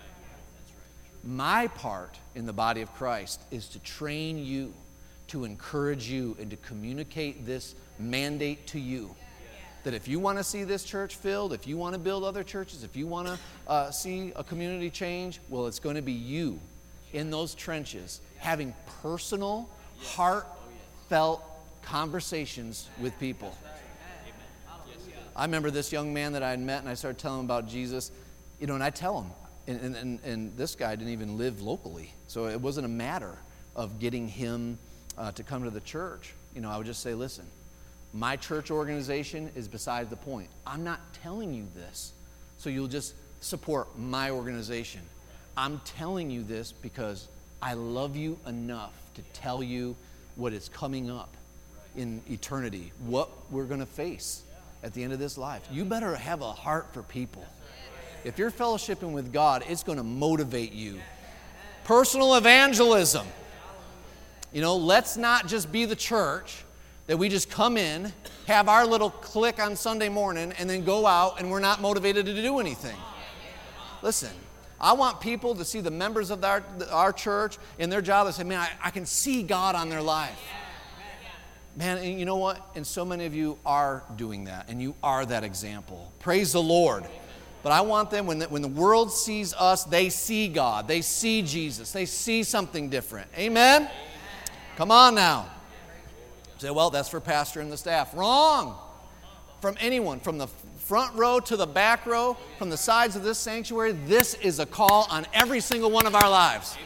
A: My part in the body of Christ is to train you, to encourage you, and to communicate this mandate to you. That if you want to see this church filled, if you want to build other churches, if you want to uh, see a community change, well, it's going to be you in those trenches having personal, heartfelt conversations with people. I remember this young man that I had met, and I started telling him about Jesus, you know, and I tell him, and, and, and this guy didn't even live locally, so it wasn't a matter of getting him uh, to come to the church. You know, I would just say, listen, my church organization is beside the point. I'm not telling you this so you'll just support my organization. I'm telling you this because I love you enough to tell you what is coming up in eternity, what we're going to face at the end of this life. You better have a heart for people. If you're fellowshipping with God, it's going to motivate you. Personal evangelism. You know, let's not just be the church that we just come in, have our little clique on Sunday morning, and then go out and we're not motivated to do anything. Listen, I want people to see the members of our, our church in their job and say, man, I, I can see God on their life. Man, and you know what? And so many of you are doing that, and you are that example. Praise the Lord. But I want them, when the, when the world sees us, they see God. They see Jesus. They see something different. Amen? Amen. Come on now. Say, well, that's for pastor and the staff. Wrong. From anyone, from the front row to the back row, from the sides of this sanctuary, this is a call on every single one of our lives.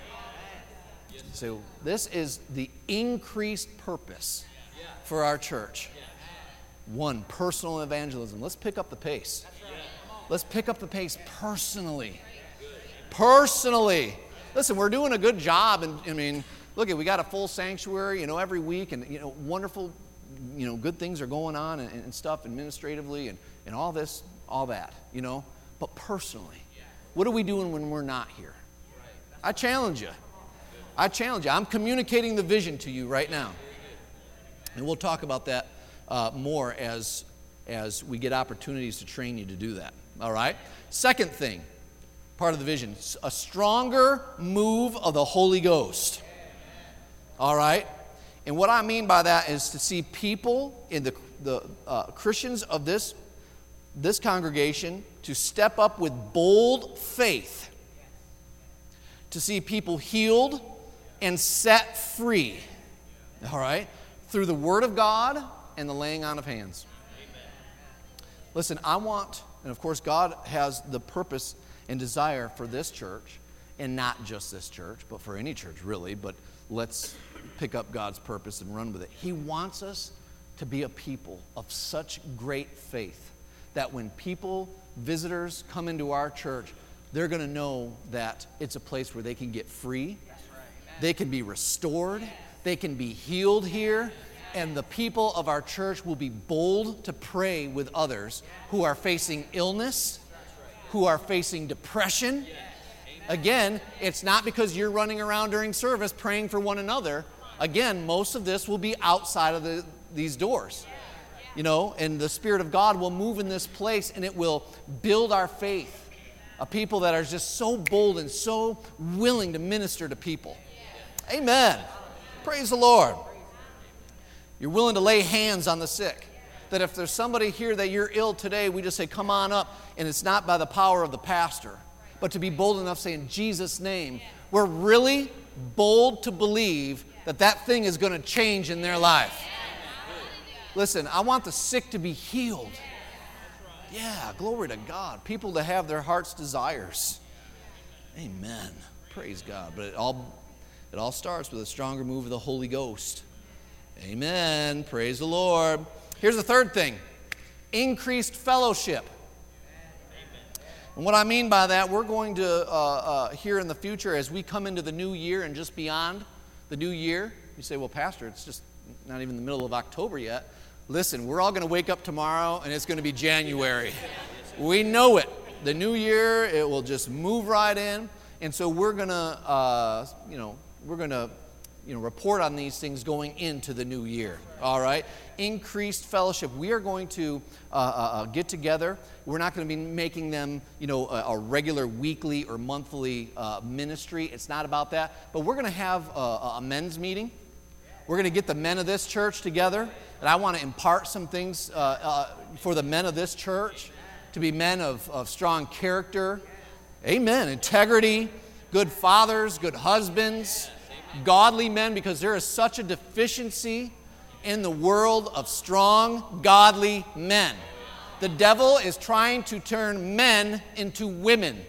A: So this is the increased purpose for our church. One, personal evangelism. Let's pick up the pace. Let's pick up the pace personally. Personally. Listen, we're doing a good job, and I mean, look, we got a full sanctuary, you know, every week, and, you know, wonderful, you know, good things are going on and, and stuff administratively and, and all this, all that, you know. But personally, what are we doing when we're not here? I challenge you. I challenge you. I'm communicating the vision to you right now. And we'll talk about that uh, more as, as we get opportunities to train you to do that. All right? Second thing, part of the vision, a stronger move of the Holy Ghost. All right? And what I mean by that is to see people in the, the uh, Christians of this, this congregation to step up with bold faith. To see people healed and set free. All right? Through the Word of God and the laying on of hands. Listen, I want, and of course God has the purpose and desire for this church, and not just this church, but for any church really, but let's pick up God's purpose and run with it. He wants us to be a people of such great faith that when people, visitors, come into our church, they're going to know that it's a place where they can get free, they can be restored, they can be healed here, and the people of our church will be bold to pray with others who are facing illness, who are facing depression. Again, it's not because you're running around during service praying for one another. Again, most of this will be outside of the, these doors. You know, and the Spirit of God will move in this place, and it will build our faith. A people that are just so bold and so willing to minister to people. Amen. Praise the Lord. You're willing to lay hands on the sick. That if there's somebody here that you're ill today, we just say, come on up. And it's not by the power of the pastor, but to be bold enough to say, in Jesus' name, we're really bold to believe that that thing is going to change in their life. Listen, I want the sick to be healed. Yeah, glory to God. People to have their heart's desires. Amen. Praise God. But it all, it all starts with a stronger move of the Holy Ghost. Amen. Praise the Lord. Here's the third thing. Increased fellowship. And what I mean by that, we're going to, uh, uh, here in the future, as we come into the new year and just beyond the new year, you say, well, Pastor, it's just not even the middle of October yet. Listen, we're all going to wake up tomorrow and it's going to be January. We know it. The new year, it will just move right in. And so we're going to, uh, you know, we're going to, you know, report on these things going into the new year. All right? Increased fellowship. We are going to uh, uh, get together. We're not going to be making them, you know, a, a regular weekly or monthly uh, ministry. It's not about that. But we're going to have a, a men's meeting. We're going to get the men of this church together. And I want to impart some things uh, uh, for the men of this church to be men of, of strong character. Amen. Integrity, good fathers, good husbands, godly men, because there is such a deficiency in the world of strong, godly men. The devil is trying to turn men into women.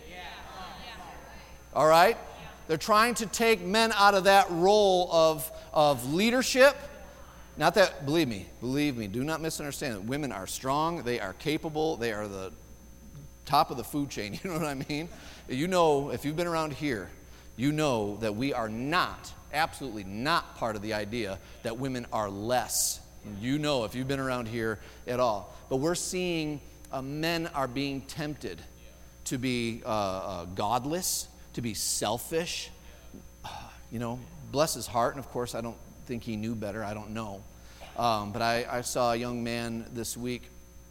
A: All right? They're trying to take men out of that role of, of leadership. Not that, believe me, believe me, do not misunderstand it. Women are strong, they are capable, they are the top of the food chain, you know what I mean? You know, if you've been around here, you know that we are not, absolutely not part of the idea that women are less. You know if you've been around here at all. But we're seeing uh, men are being tempted to be uh, uh, godless, to be selfish. Uh, you know, bless his heart, and of course I don't think he knew better, I don't know. Um, but I, I saw a young man this week,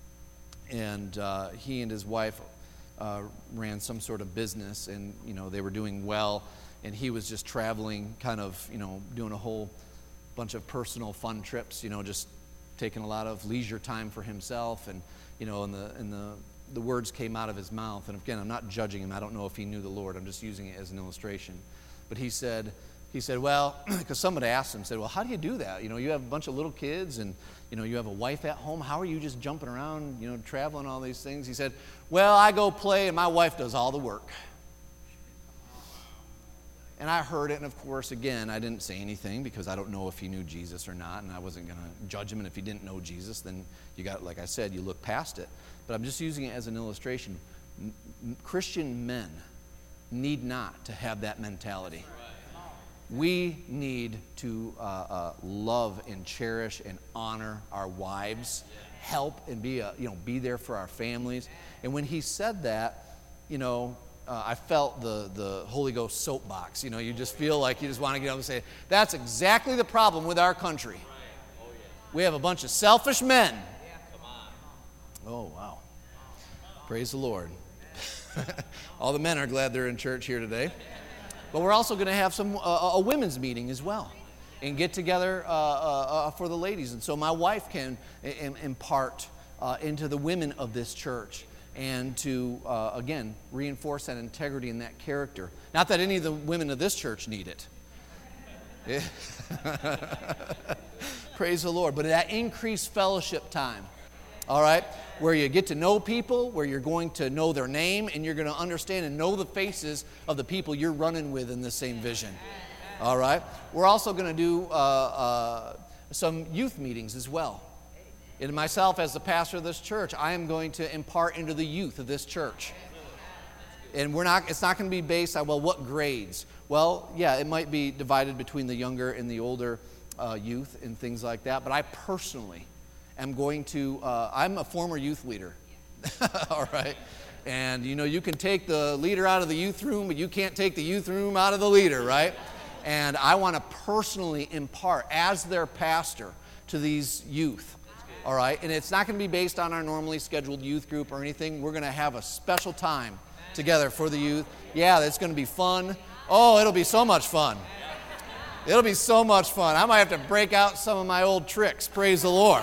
A: and uh, he and his wife uh, ran some sort of business, and you know they were doing well, and he was just traveling, kind of, you know, doing a whole bunch of personal fun trips, you know, just taking a lot of leisure time for himself, and you know, and the and the the words came out of his mouth, and again, I'm not judging him. I don't know if he knew the Lord. I'm just using it as an illustration. But he said. He said, well, because somebody asked him, said, well, how do you do that? You know, you have a bunch of little kids and, you know, you have a wife at home. How are you just jumping around, you know, traveling, all these things? He said, well, I go play and my wife does all the work. And I heard it, and of course, again, I didn't say anything because I don't know if he knew Jesus or not, and I wasn't going to judge him. And if he didn't know Jesus, then you got, like I said, you look past it. But I'm just using it as an illustration. Christian men need not to have that mentality. We need to uh, uh, love and cherish and honor our wives, help and be a, you know, be there for our families. And when he said that, you know, uh, I felt the the Holy Ghost soapbox. You know, you just feel like you just want to get up and say, that's exactly the problem with our country. We have a bunch of selfish men. Oh, wow. Praise the Lord. All the men are glad they're in church here today. But we're also going to have some uh, a women's meeting as well, and get together uh, uh, for the ladies. And so my wife can im- impart uh, into the women of this church, and to uh, again reinforce that integrity and that character. Not that any of the women of this church need it. Yeah. Praise the Lord. But that increased fellowship time. All right, where you get to know people, where you're going to know their name, and you're going to understand and know the faces of the people you're running with in the same vision. All right, we're also going to do uh, uh, some youth meetings as well. And myself, as the pastor of this church, I am going to impart into the youth of this church. And we're not. It's not going to be based on, well, what grades? Well, yeah, it might be divided between the younger and the older uh, youth and things like that. But I personally am going to, uh, I'm a former youth leader, all right? And, you know, you can take the leader out of the youth room, but you can't take the youth room out of the leader, right? And I want to personally impart, as their pastor, to these youth, all right? And it's not going to be based on our normally scheduled youth group or anything. We're going to have a special time together for the youth. Yeah, it's going to be fun. Oh, it'll be so much fun. It'll be so much fun. I might have to break out some of my old tricks. Praise the Lord.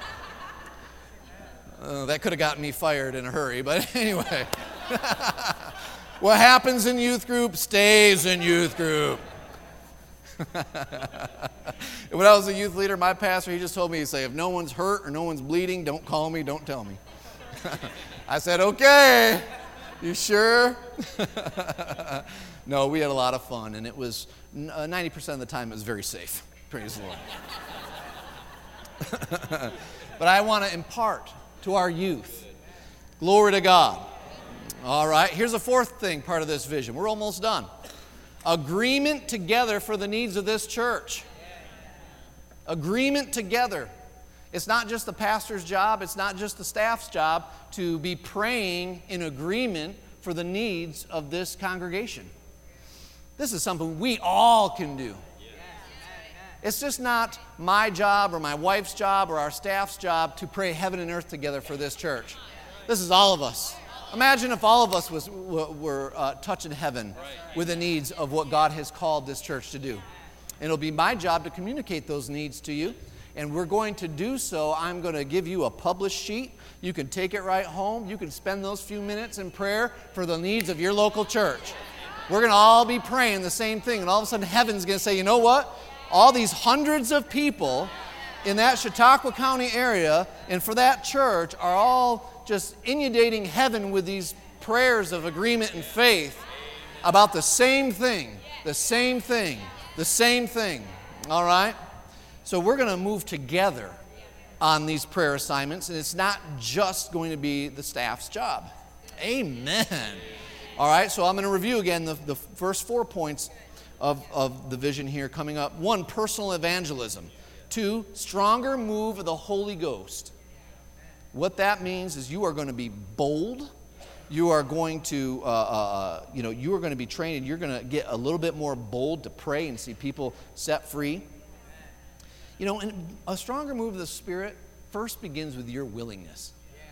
A: Uh, that could have gotten me fired in a hurry, but anyway. What happens in youth group stays in youth group. When I was a youth leader, my pastor, he just told me, he said, if no one's hurt or no one's bleeding, don't call me, don't tell me. I said, okay, you sure? No, we had a lot of fun, and it was uh, ninety percent of the time it was very safe. Praise the Lord. But I want to impart to our youth. Glory to God. All right, here's a fourth thing, part of this vision. We're almost done. Agreement together for the needs of this church. Agreement together. It's not just the pastor's job, it's not just the staff's job to be praying in agreement for the needs of this congregation. This is something we all can do. It's just not my job or my wife's job or our staff's job to pray heaven and earth together for this church. This is all of us. Imagine if all of us was, were uh, touching heaven with the needs of what God has called this church to do. And it'll be my job to communicate those needs to you. And we're going to do so. I'm going to give you a published sheet. You can take it right home. You can spend those few minutes in prayer for the needs of your local church. We're going to all be praying the same thing. And all of a sudden heaven's going to say, you know what? All these hundreds of people in that Chautauqua County area and for that church are all just inundating heaven with these prayers of agreement and faith about the same thing, the same thing, the same thing. All right? So we're going to move together on these prayer assignments, and it's not just going to be the staff's job. Amen. All right, so I'm going to review again the, the first four points of, of the vision here coming up. One, personal evangelism. Two, stronger move of the Holy Ghost. What that means is you are going to be bold. You are going to, uh, uh, you know, you are going to be trained, and you're going to get a little bit more bold to pray and see people set free. You know, and a stronger move of the Spirit first begins with your willingness.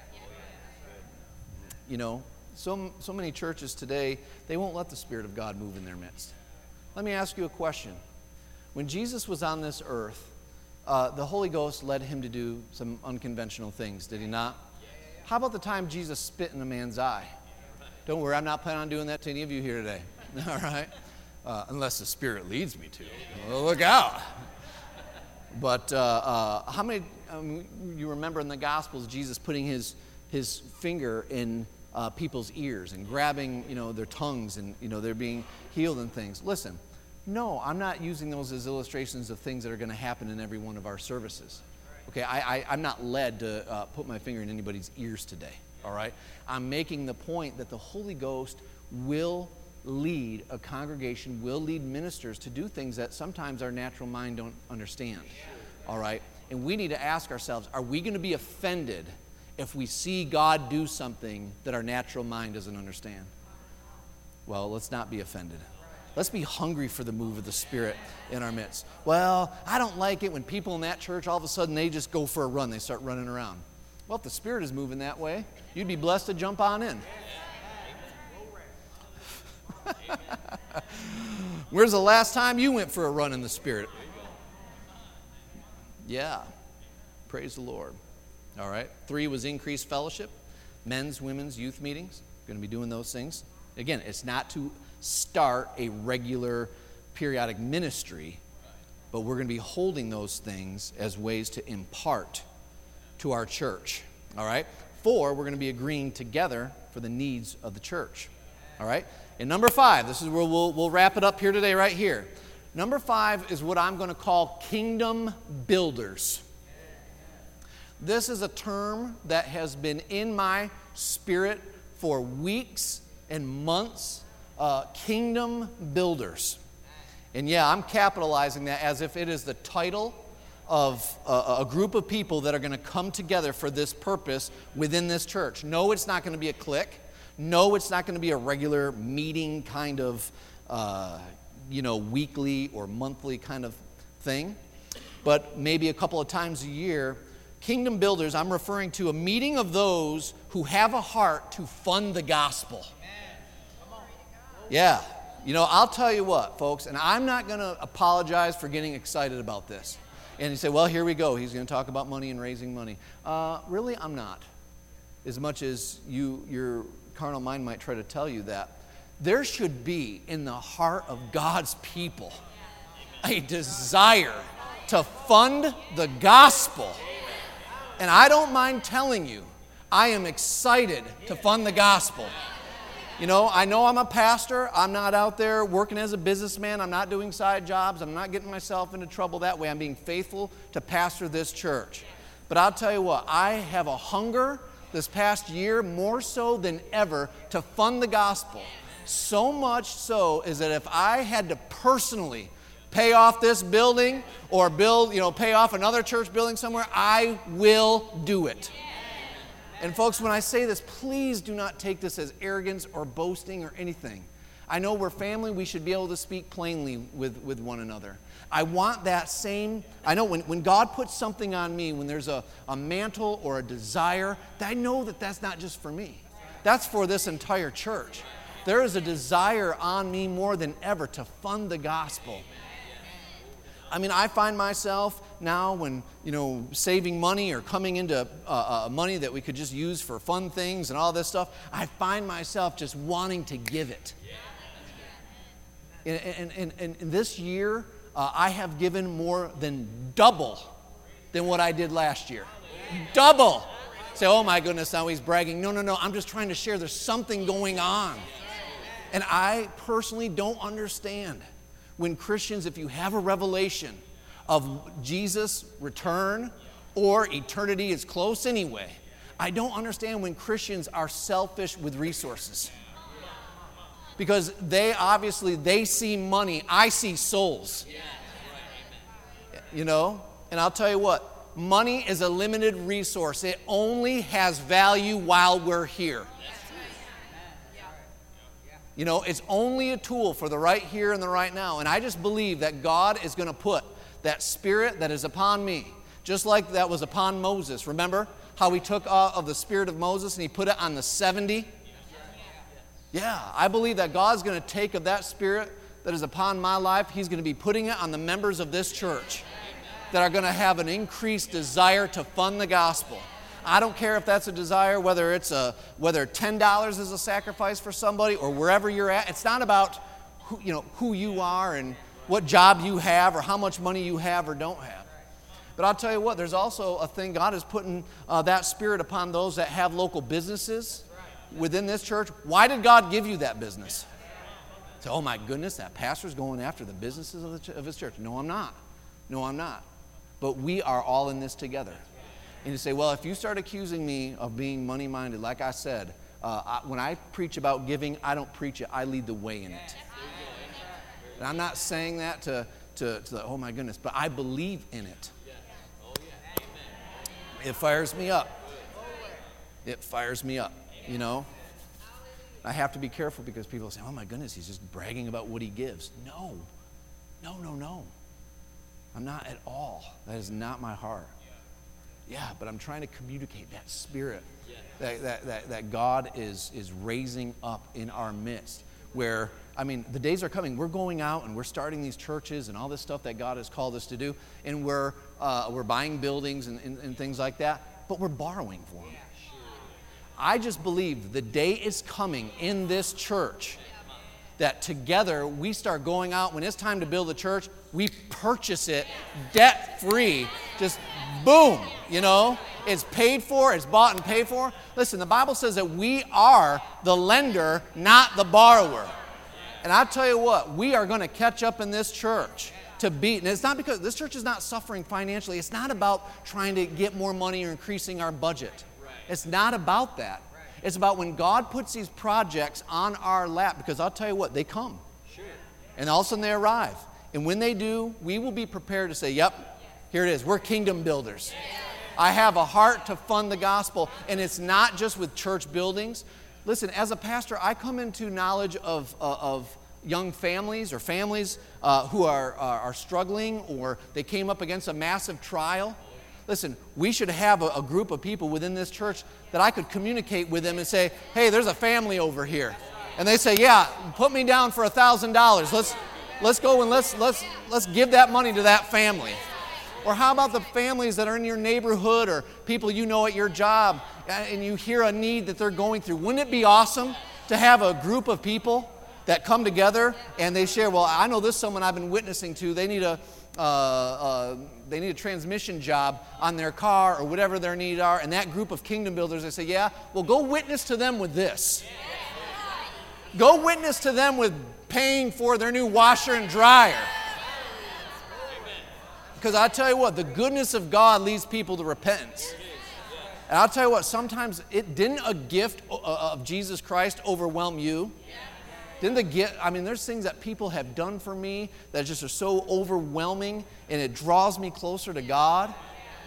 A: You know, so, so many churches today, they won't let the Spirit of God move in their midst. Let me ask you a question. When Jesus was on this earth, uh, the Holy Ghost led him to do some unconventional things, did he not? How about the time Jesus spit in a man's eye? Don't worry, I'm not planning on doing that to any of you here today. All right? Uh, unless the Spirit leads me to. Well, look out. But uh, uh, how many, um, you remember in the Gospels, Jesus putting his, his finger in uh, people's ears and grabbing, you know, their tongues and, you know, they're being healed and things. Listen, no, I'm not using those as illustrations of things that are going to happen in every one of our services. Okay, I, I, I'm not led to uh, put my finger in anybody's ears today, all right? I'm making the point that the Holy Ghost will lead a congregation, will lead ministers to do things that sometimes our natural mind don't understand, all right? And we need to ask ourselves, are we going to be offended if we see God do something that our natural mind doesn't understand? Well, let's not be offended. Let's be hungry for the move of the Spirit in our midst. Well, I don't like it when people in that church, all of a sudden, they just go for a run. They start running around. Well, if the Spirit is moving that way, you'd be blessed to jump on in. Where's the last time you went for a run in the Spirit? Yeah. Praise the Lord. All right. Three was increased fellowship. Men's, women's, youth meetings. Going to be doing those things. Again, it's not to start a regular periodic ministry, but we're going to be holding those things as ways to impart to our church. All right. Four, we're going to be agreeing together for the needs of the church. All right. And number five, this is where we'll, we'll wrap it up here today, right here. Number five is what I'm going to call kingdom builders. This is a term that has been in my spirit for weeks and months. Uh, kingdom builders. And yeah, I'm capitalizing that as if it is the title of a, a group of people that are going to come together for this purpose within this church. No, it's not going to be a clique. No, it's not going to be a regular meeting kind of, uh, you know, weekly or monthly kind of thing. But maybe a couple of times a year, kingdom builders, I'm referring to a meeting of those who have a heart to fund the gospel. Yeah. You know, I'll tell you what, folks, and I'm not going to apologize for getting excited about this. And you say, well, here we go. He's going to talk about money and raising money. Uh, really, I'm not. As much as you, your carnal mind might try to tell you that. There should be in the heart of God's people a desire to fund the gospel. And I don't mind telling you, I am excited to fund the gospel. You know, I know I'm a pastor. I'm not out there working as a businessman. I'm not doing side jobs. I'm not getting myself into trouble that way. I'm being faithful to pastor this church. But I'll tell you what, I have a hunger this past year more so than ever to fund the gospel. So much so is that if I had to personally pay off this building or build, you know, pay off another church building somewhere, I will do it. And folks, when I say this, please do not take this as arrogance or boasting or anything. I know we're family. We should be able to speak plainly with, with one another. I want that same, I know when, when God puts something on me, when there's a, a mantle or a desire, I know that that's not just for me. That's for this entire church. There is a desire on me more than ever to fund the gospel. I mean, I find myself now when, you know, saving money or coming into uh, uh, money that we could just use for fun things and all this stuff, I find myself just wanting to give it. And, and, and, and this year, uh, I have given more than double than what I did last year. Double. Say, oh my goodness, now he's bragging. No, no, no, I'm just trying to share there's something going on. And I personally don't understand when Christians, if you have a revelation of Jesus' return or eternity is close anyway, I don't understand when Christians are selfish with resources. Because they obviously, they see money, I see souls. You know? And I'll tell you what, money is a limited resource. It only has value while we're here. You know, it's only a tool for the right here and the right now. And I just believe that God is going to put that spirit that is upon me, just like that was upon Moses. Remember how he took uh, of the spirit of Moses and he put it on the seventy? Yeah, I believe that God's going to take of that spirit that is upon my life. He's going to be putting it on the members of this church that are going to have an increased desire to fund the gospel. I don't care if that's a desire, whether it's a whether ten dollars is a sacrifice for somebody or wherever you're at. It's not about who, you know, who you are and what job you have or how much money you have or don't have. But I'll tell you what, there's also a thing, God is putting uh, that spirit upon those that have local businesses within this church. Why did God give you that business? So, oh my goodness, that pastor's going after the businesses of, the ch- of his church. No, I'm not. No, I'm not. But we are all in this together. And you say, well, if you start accusing me of being money-minded, like I said, uh, I, when I preach about giving, I don't preach it. I lead the way in it. And I'm not saying that to, to, to the, oh my goodness, but I believe in it. It fires me up. It fires me up, you know. I have to be careful because people say, oh my goodness, he's just bragging about what he gives. No, no, no, no. I'm not at all. That is not my heart. Yeah, but I'm trying to communicate that spirit that, that, that, that God is, is raising up in our midst. Where, I mean, the days are coming. We're going out and we're starting these churches and all this stuff that God has called us to do. And we're, uh, we're buying buildings and, and, and things like that. But we're borrowing for them. I just believe the day is coming in this church that together we start going out. When it's time to build a church, we purchase it debt-free. Just boom, you know. It's paid for, it's bought and paid for. Listen, the Bible says that we are the lender, not the borrower. And I'll tell you what, we are going to catch up in this church to beat. And it's not because this church is not suffering financially. It's not about trying to get more money or increasing our budget. It's not about that. It's about when God puts these projects on our lap, because I'll tell you what, they come. And all of a sudden they arrive. And when they do, we will be prepared to say, yep, here it is. We're kingdom builders. I have a heart to fund the gospel. And it's not just with church buildings. Listen, as a pastor, I come into knowledge of, uh, of young families or families uh, who are, are, are struggling, or they came up against a massive trial. Listen, we should have a, a group of people within this church that I could communicate with them and say, hey, there's a family over here. And they say, yeah, put me down for a thousand dollars. Let's let's go and let's let's let's give that money to that family. Or how about the families that are in your neighborhood or people you know at your job and you hear a need that they're going through? Wouldn't it be awesome to have a group of people that come together and they share, well, I know this someone I've been witnessing to, they need a uh, uh, they need a transmission job on their car or whatever their needs are, and that group of kingdom builders, they say, yeah, well, go witness to them with this. Go witness to them with paying for their new washer and dryer. Because I'll tell you what, the goodness of God leads people to repentance. And I'll tell you what, sometimes it didn't a gift of Jesus Christ overwhelm you. Didn't the gift, I mean, there's things that people have done for me that just are so overwhelming and it draws me closer to God.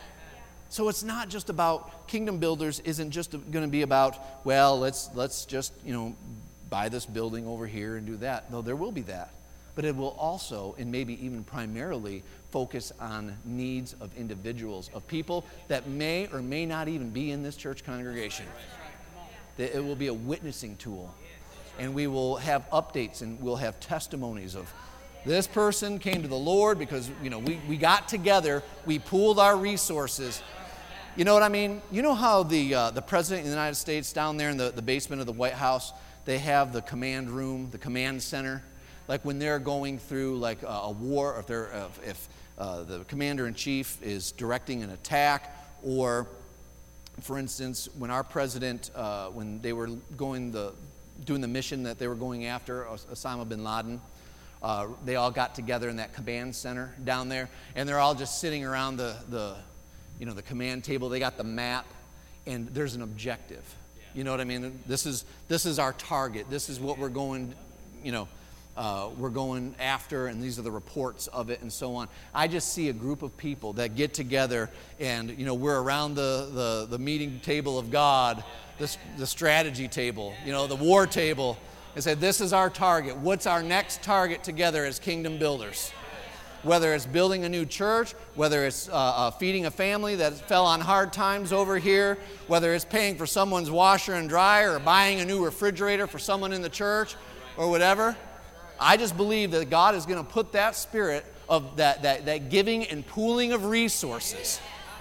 A: So it's not just about, kingdom builders isn't just going to be about, well, let's let's just, you know, buy this building over here and do that. Though there will be that. But it will also, and maybe even primarily, focus on needs of individuals, of people that may or may not even be in this church congregation. That it will be a witnessing tool. And we will have updates and we'll have testimonies of this person came to the Lord because, you know, we, we got together, we pooled our resources. You know what I mean? You know how the uh, the President of the United States down there in the, the basement of the White House, they have the command room, the command center. Like when they're going through like a, a war, or if, they're, uh, if uh, the commander-in-chief is directing an attack, or, for instance, when our president, uh, when they were going the doing the mission that they were going after, Osama bin Laden, uh, they all got together in that command center down there, and they're all just sitting around the, the, you know, the command table. They got the map, and there's an objective. You know what I mean? This is this is our target. This is what we're going, you know, uh, we're going after, and these are the reports of it, and so on. I just see a group of people that get together, and you know, we're around the the, the meeting table of God, the the strategy table, you know, the war table, and say, this is our target. What's our next target together as kingdom builders? Whether it's building a new church, whether it's uh, uh, feeding a family that fell on hard times over here, whether it's paying for someone's washer and dryer or buying a new refrigerator for someone in the church or whatever. I just believe that God is going to put that spirit of that, that, that giving and pooling of resources.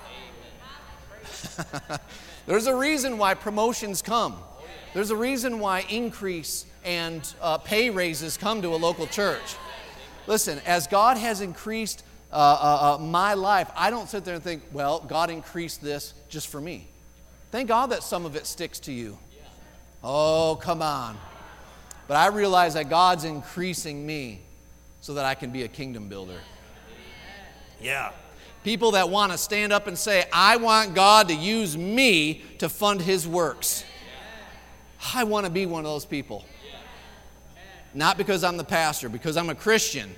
A: There's a reason why promotions come. There's a reason why increase and uh, pay raises come to a local church. Listen, as God has increased uh, uh, uh, my life, I don't sit there and think, well, God increased this just for me. Thank God that some of it sticks to you. Oh, come on. But I realize that God's increasing me so that I can be a kingdom builder. Yeah. People that want to stand up and say, I want God to use me to fund His works. I want to be one of those people. Not because I'm the pastor, because I'm a Christian.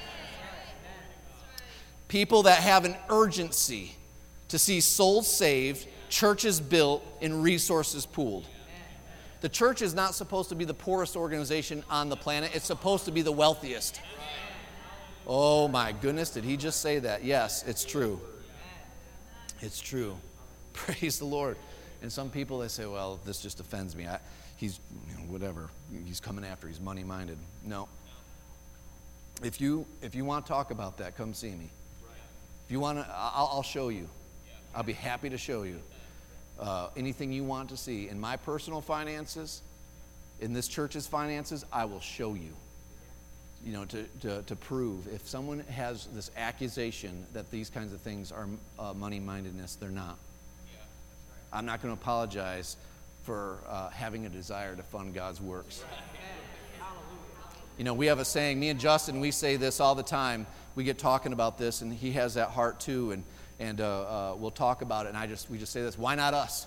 A: People that have an urgency to see souls saved, churches built, and resources pooled. The church is not supposed to be the poorest organization on the planet. It's supposed to be the wealthiest. Oh my goodness, did he just say that? Yes, it's true. It's true. Praise the Lord. And some people, they say, well, this just offends me. I, he's, you know, whatever. He's coming after. He's money-minded. No. If you if you want to talk about that, come see me. If you want to, I'll, I'll show you. I'll be happy to show you. Uh, anything you want to see in my personal finances, in this church's finances, I will show you. You know, to, to, to prove. If someone has this accusation that these kinds of things are uh, money-mindedness, they're not. I'm not going to apologize for uh, having a desire to fund God's works. You know, we have a saying, me and Justin, we say this all the time. We get talking about this, and he has that heart too, and and uh, uh, we'll talk about it. And I just we just say this: why not us?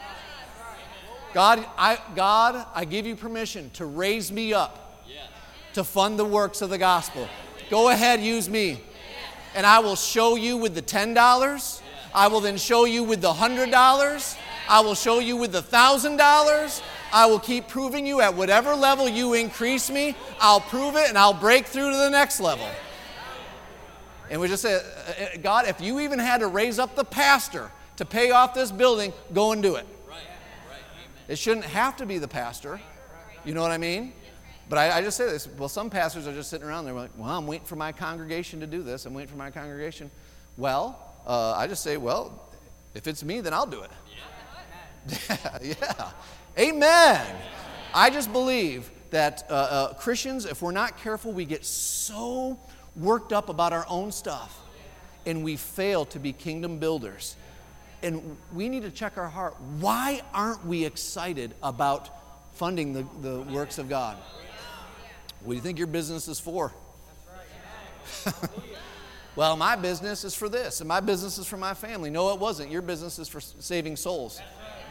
A: God, I God, I give you permission to raise me up to fund the works of the gospel. Go ahead, use me, and I will show you with the ten dollars. I will then show you with the one hundred dollars. I will show you with the one thousand dollars. I will keep proving you at whatever level you increase me. I'll prove it and I'll break through to the next level. And we just say, God, if you even had to raise up the pastor to pay off this building, go and do it. It shouldn't have to be the pastor. You know what I mean? But I, I just say this. Well, some pastors are just sitting around there like, well, I'm waiting for my congregation to do this. I'm waiting for my congregation. Well, uh, I just say, well, if it's me, then I'll do it. Yeah, yeah. Amen. I just believe that uh, uh, Christians, if we're not careful, we get so worked up about our own stuff and we fail to be kingdom builders. And we need to check our heart. Why aren't we excited about funding the, the works of God? What do you think your business is for? Well, my business is for this, and my business is for my family. No, it wasn't. Your business is for saving souls.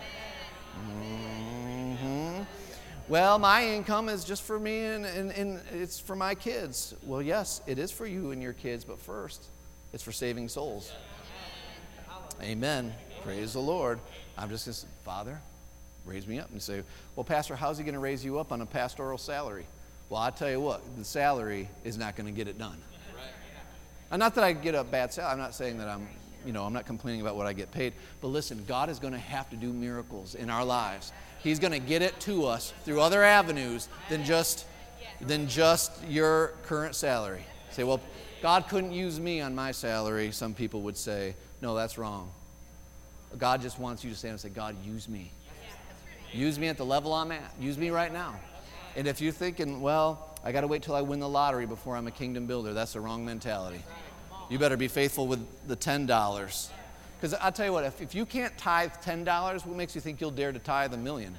A: Mm-hmm. Well, my income is just for me, and, and, and it's for my kids. Well, yes, it is for you and your kids, but first, it's for saving souls. Amen. Praise the Lord. I'm just going to say, Father, raise me up. And say, well, Pastor, how's he going to raise you up on a pastoral salary? Well, I tell you what, the salary is not going to get it done. And not that I get a bad salary. I'm not saying that I'm, you know, I'm not complaining about what I get paid. But listen, God is going to have to do miracles in our lives. He's going to get it to us through other avenues than just, than just your current salary. Say, well, God couldn't use me on my salary. Some people would say, no, that's wrong. God just wants you to stand and say, God, use me. Use me at the level I'm at. Use me right now. And if you're thinking, well, I got to wait till I win the lottery before I'm a kingdom builder, that's the wrong mentality. You better be faithful with the ten dollars. Because I'll tell you what, if, if you can't tithe ten dollars, what makes you think you'll dare to tithe a million?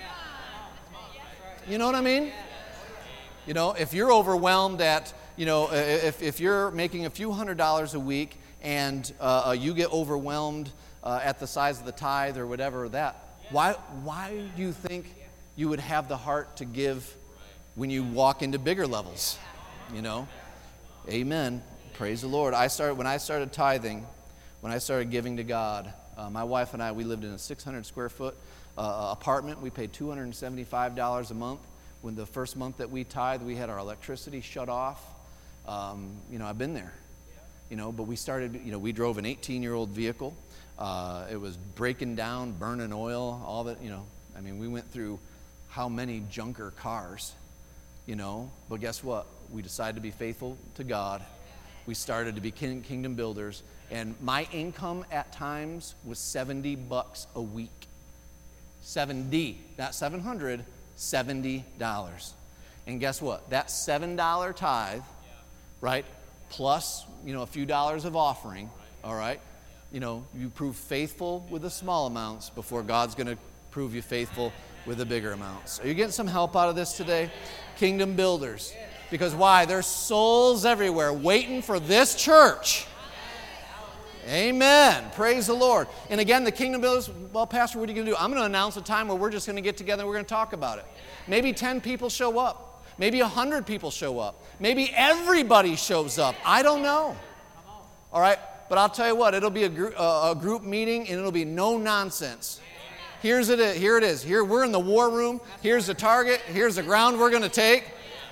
A: You know what I mean? You know, if you're overwhelmed at, you know, if, if you're making a few hundred dollars a week and uh, you get overwhelmed uh, at the size of the tithe or whatever that, why, why do you think you would have the heart to give when you walk into bigger levels? You know? Amen. Praise the Lord. I started when I started tithing, when I started giving to God, uh, my wife and I, we lived in a six hundred square foot uh, apartment. We paid two hundred seventy-five dollars a month. When the first month that we tithed, we had our electricity shut off. Um, you know, I've been there. You know, but we started, you know, we drove an eighteen-year-old vehicle. Uh, it was breaking down, burning oil, all that, you know. I mean, we went through how many junker cars, you know. But guess what? We decided to be faithful to God. We started to be king, kingdom builders. And my income at times was seventy bucks a week. seventy, not seven hundred, seventy dollars. And guess what? That seven dollar tithe, right, plus, you know, a few dollars of offering, all right, you know, you prove faithful with the small amounts before God's going to prove you faithful with the bigger amounts. Are you getting some help out of this today? Kingdom builders. Because why? There's souls everywhere waiting for this church. Amen. Praise the Lord. And again, the kingdom builders, well, Pastor, what are you going to do? I'm going to announce a time where we're just going to get together and we're going to talk about it. Maybe ten people show up. Maybe one hundred people show up. Maybe everybody shows up. I don't know. All right? But I'll tell you what, it'll be a, gr- uh, a group meeting and it'll be no nonsense. Here's it, here it is. Here, we're in the war room. Here's the target. Here's the ground we're going to take.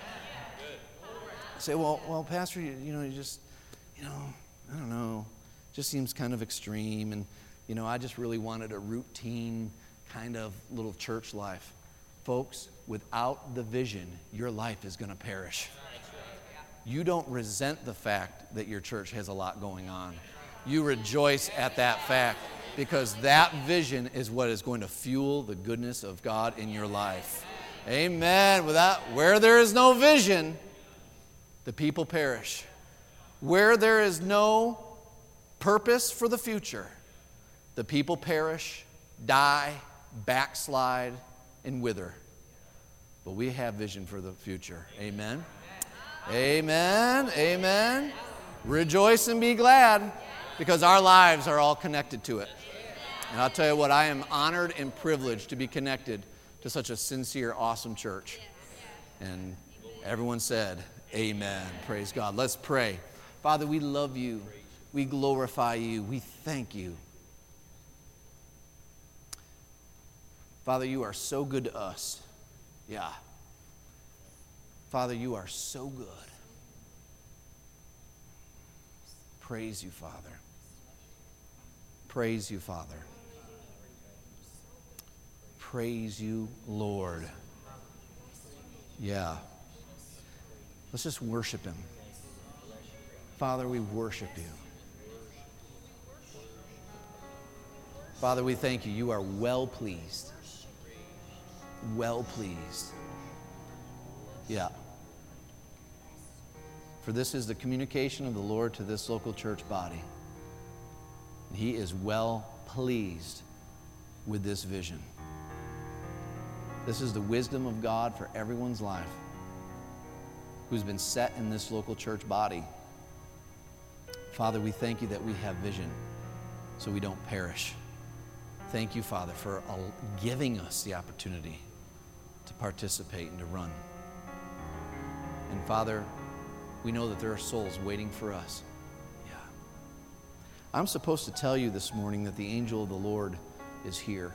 A: Say, well, well, Pastor, you, you know, you just, you know, I don't know. Just seems kind of extreme. And, you know, I just really wanted a routine kind of little church life. Folks, without the vision, your life is going to perish. You don't resent the fact that your church has a lot going on. You rejoice at that fact because that vision is what is going to fuel the goodness of God in your life. Amen. Without, where there is no vision, the people perish. Where there is no purpose for the future, the people perish, die, backslide, and wither. But we have vision for the future. Amen. Amen. Amen. Rejoice and be glad because our lives are all connected to it. And I'll tell you what, I am honored and privileged to be connected to such a sincere, awesome church. And everyone said, amen. Praise God. Let's pray. Father, we love you. We glorify you. We thank you. Father, you are so good to us. Yeah. Father, you are so good. Praise you, Father. Praise you, Father. Praise you, Lord. Yeah. Let's just worship him. Father, we worship you. Father, we thank you. You are well pleased. Well pleased. Yeah. For this is the communication of the Lord to this local church body. He is well pleased with this vision. This is the wisdom of God for everyone's life who's been set in this local church body. Father, we thank you that we have vision so we don't perish. Thank you, Father, for giving us the opportunity to participate and to run. And Father, we know that there are souls waiting for us. Yeah. I'm supposed to tell you this morning that the angel of the Lord is here.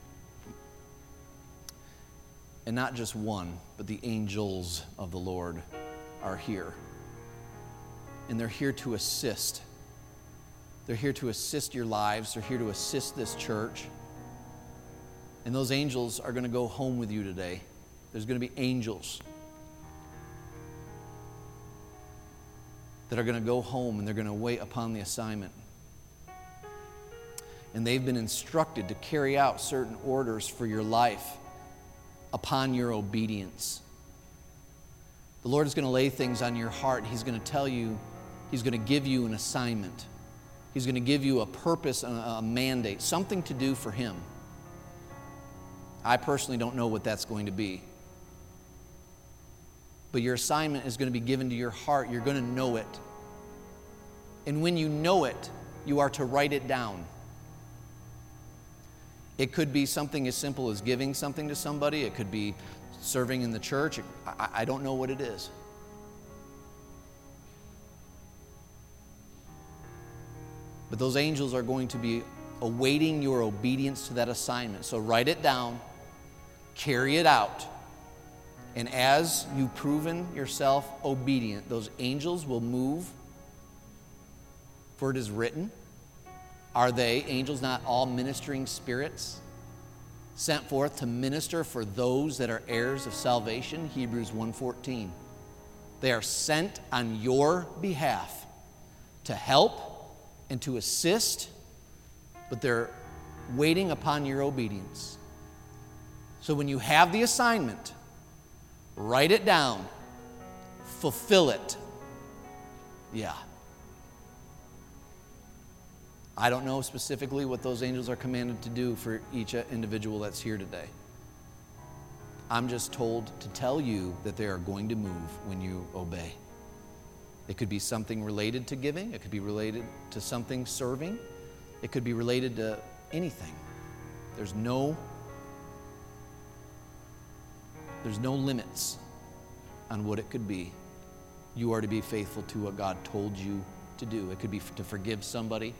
A: And not just one, but the angels of the Lord are here. And they're here to assist. They're here to assist your lives. They're here to assist this church. And those angels are going to go home with you today. There's going to be angels that are going to go home and they're going to wait upon the assignment. And they've been instructed to carry out certain orders for your life upon your obedience. The Lord is going to lay things on your heart. He's going to tell you, He's going to give you an assignment. He's going to give you a purpose, a, a mandate, something to do for Him. I personally don't know what that's going to be. But your assignment is going to be given to your heart. You're going to know it. And when you know it, you are to write it down. It could be something as simple as giving something to somebody. It could be serving in the church. I, I don't know what it is. But those angels are going to be awaiting your obedience to that assignment. So write it down, carry it out. And as you've proven yourself obedient, those angels will move. For it is written, are they, angels, not all ministering spirits, sent forth to minister for those that are heirs of salvation? Hebrews one fourteen. They are sent on your behalf to help and to assist, but they're waiting upon your obedience. So when you have the assignment, write it down, fulfill it. Yeah. I don't know specifically what those angels are commanded to do for each individual that's here today. I'm just told to tell you that they are going to move when you obey. It could be something related to giving. It could be related to something serving. It could be related to anything. There's no, there's no limits on what it could be. You are to be faithful to what God told you to do. It could be to forgive somebody.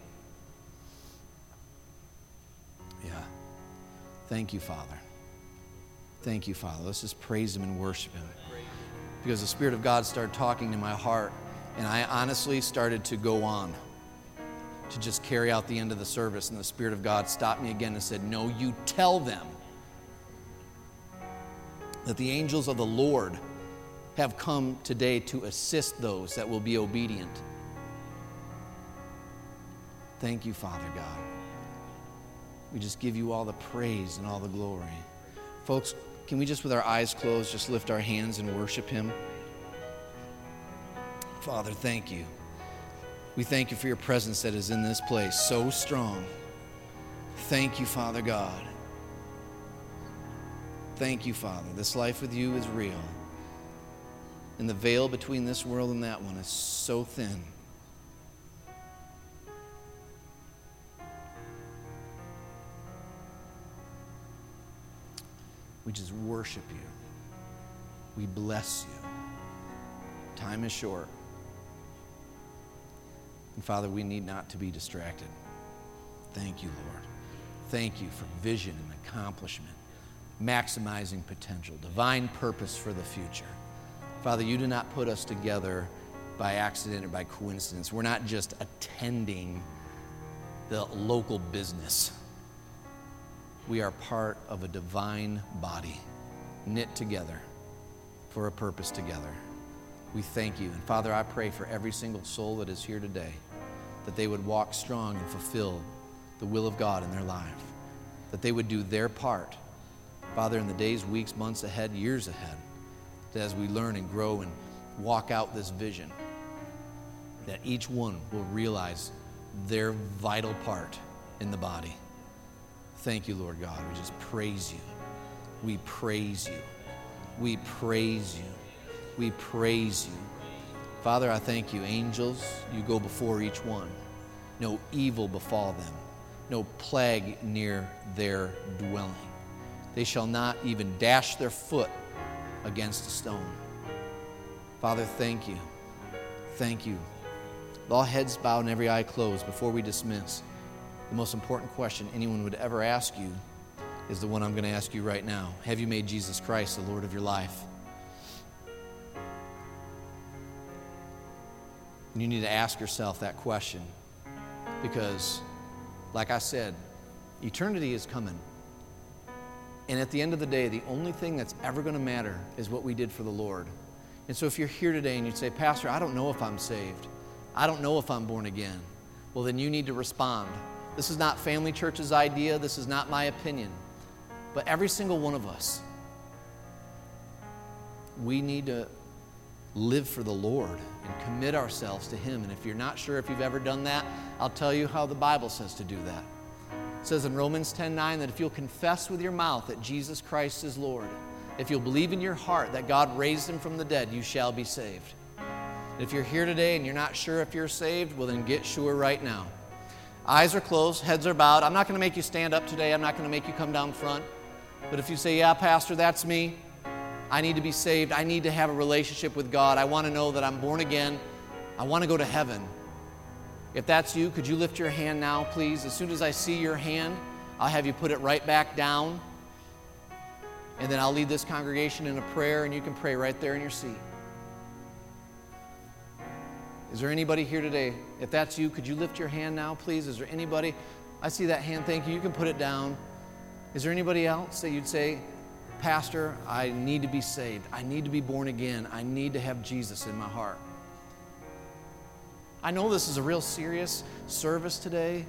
A: Yeah. Thank you, Father. Thank you, Father. Let's just praise Him and worship Him. Because the Spirit of God started talking to my heart, and I honestly started to go on to just carry out the end of the service. And the Spirit of God stopped me again and said, no, you tell them that the angels of the Lord have come today to assist those that will be obedient. Thank you, Father God. We just give you all the praise and all the glory. Folks, can we just with our eyes closed just lift our hands and worship Him? Father, thank you. We thank you for your presence that is in this place, so strong. Thank you, Father God. Thank you, Father. This life with you is real. And the veil between this world and that one is so thin. We just worship you. We bless you. Time is short. And Father, we need not to be distracted. Thank you, Lord. Thank you for vision and accomplishment, maximizing potential, divine purpose for the future. Father, you do not put us together by accident or by coincidence. We're not just attending the local business. We are part of a divine body, knit together for a purpose together. We thank you. And Father, I pray for every single soul that is here today, that they would walk strong and fulfill the will of God in their life, that they would do their part, Father, in the days, weeks, months ahead, years ahead, that as we learn and grow and walk out this vision, that each one will realize their vital part in the body. Thank you, Lord God. We just praise you. We praise you. We praise you. We praise you. Father, I thank you. Angels, you go before each one. No evil befall them. No plague near their dwelling. They shall not even dash their foot against a stone. Father, thank you. Thank you. With all heads bowed and every eye closed, before we dismiss, the most important question anyone would ever ask you is the one I'm going to ask you right now. Have you made Jesus Christ the Lord of your life? And you need to ask yourself that question because, like I said, eternity is coming. And at the end of the day, the only thing that's ever going to matter is what we did for the Lord. And so if you're here today and you'd say, Pastor, I don't know if I'm saved. I don't know if I'm born again. Well, then you need to respond. This is not Family Church's idea. This is not my opinion. But every single one of us, we need to live for the Lord and commit ourselves to Him. And if you're not sure if you've ever done that, I'll tell you how the Bible says to do that. It says in Romans ten nine that if you'll confess with your mouth that Jesus Christ is Lord, if you'll believe in your heart that God raised Him from the dead, you shall be saved. And if you're here today and you're not sure if you're saved, well then get sure right now. Eyes are closed, heads are bowed. I'm not going to make you stand up today. I'm not going to make you come down front. But if you say, yeah, Pastor, that's me. I need to be saved. I need to have a relationship with God. I want to know that I'm born again. I want to go to heaven. If that's you, could you lift your hand now, please? As soon as I see your hand, I'll have you put it right back down. And then I'll lead this congregation in a prayer, and you can pray right there in your seat. Is there anybody here today? If that's you, could you lift your hand now, please? Is there anybody? I see that hand. Thank you. You can put it down. Is there anybody else that you'd say, Pastor, I need to be saved. I need to be born again. I need to have Jesus in my heart. I know this is a real serious service today.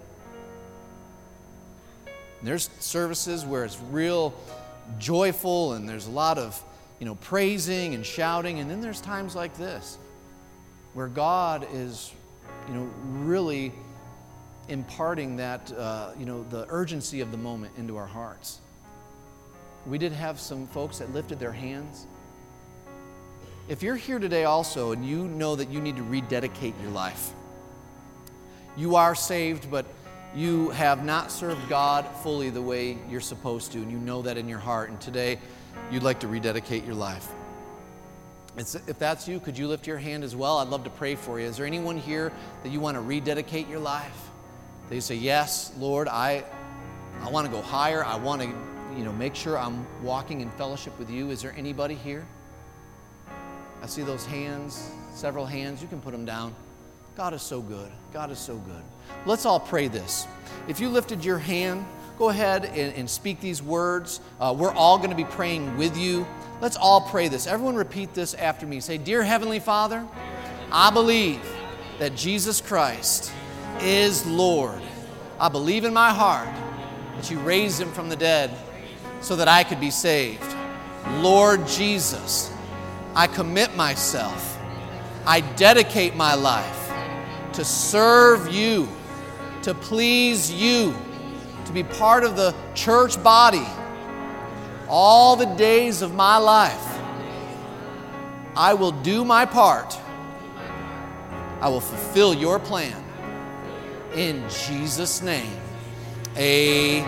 A: There's services where it's real joyful and there's a lot of, you know, praising and shouting. And then there's times like this where God is, you know, really imparting that, uh, you know, the urgency of the moment into our hearts. We did have some folks that lifted their hands. If you're here today also and you know that you need to rededicate your life, you are saved, but you have not served God fully the way you're supposed to, and you know that in your heart, and today you'd like to rededicate your life. It's, if that's you, could you lift your hand as well? I'd love to pray for you. Is there anyone here that you want to rededicate your life? That you say, yes, Lord, I, I want to go higher. I want to, you know, make sure I'm walking in fellowship with you. Is there anybody here? I see those hands, several hands. You can put them down. God is so good. God is so good. Let's all pray this. If you lifted your hand, go ahead and, and speak these words. Uh, we're all going to be praying with you. Let's all pray this. Everyone repeat this after me. Say, Dear Heavenly Father, I believe that Jesus Christ is Lord. I believe in my heart that you raised Him from the dead so that I could be saved. Lord Jesus, I commit myself. I dedicate my life to serve you, to please you, to be part of the church body all the days of my life. I will do my part. I will fulfill your plan. In Jesus' name,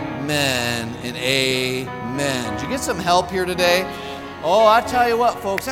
A: amen and amen. Did you get some help here today? Oh, I tell you what, folks.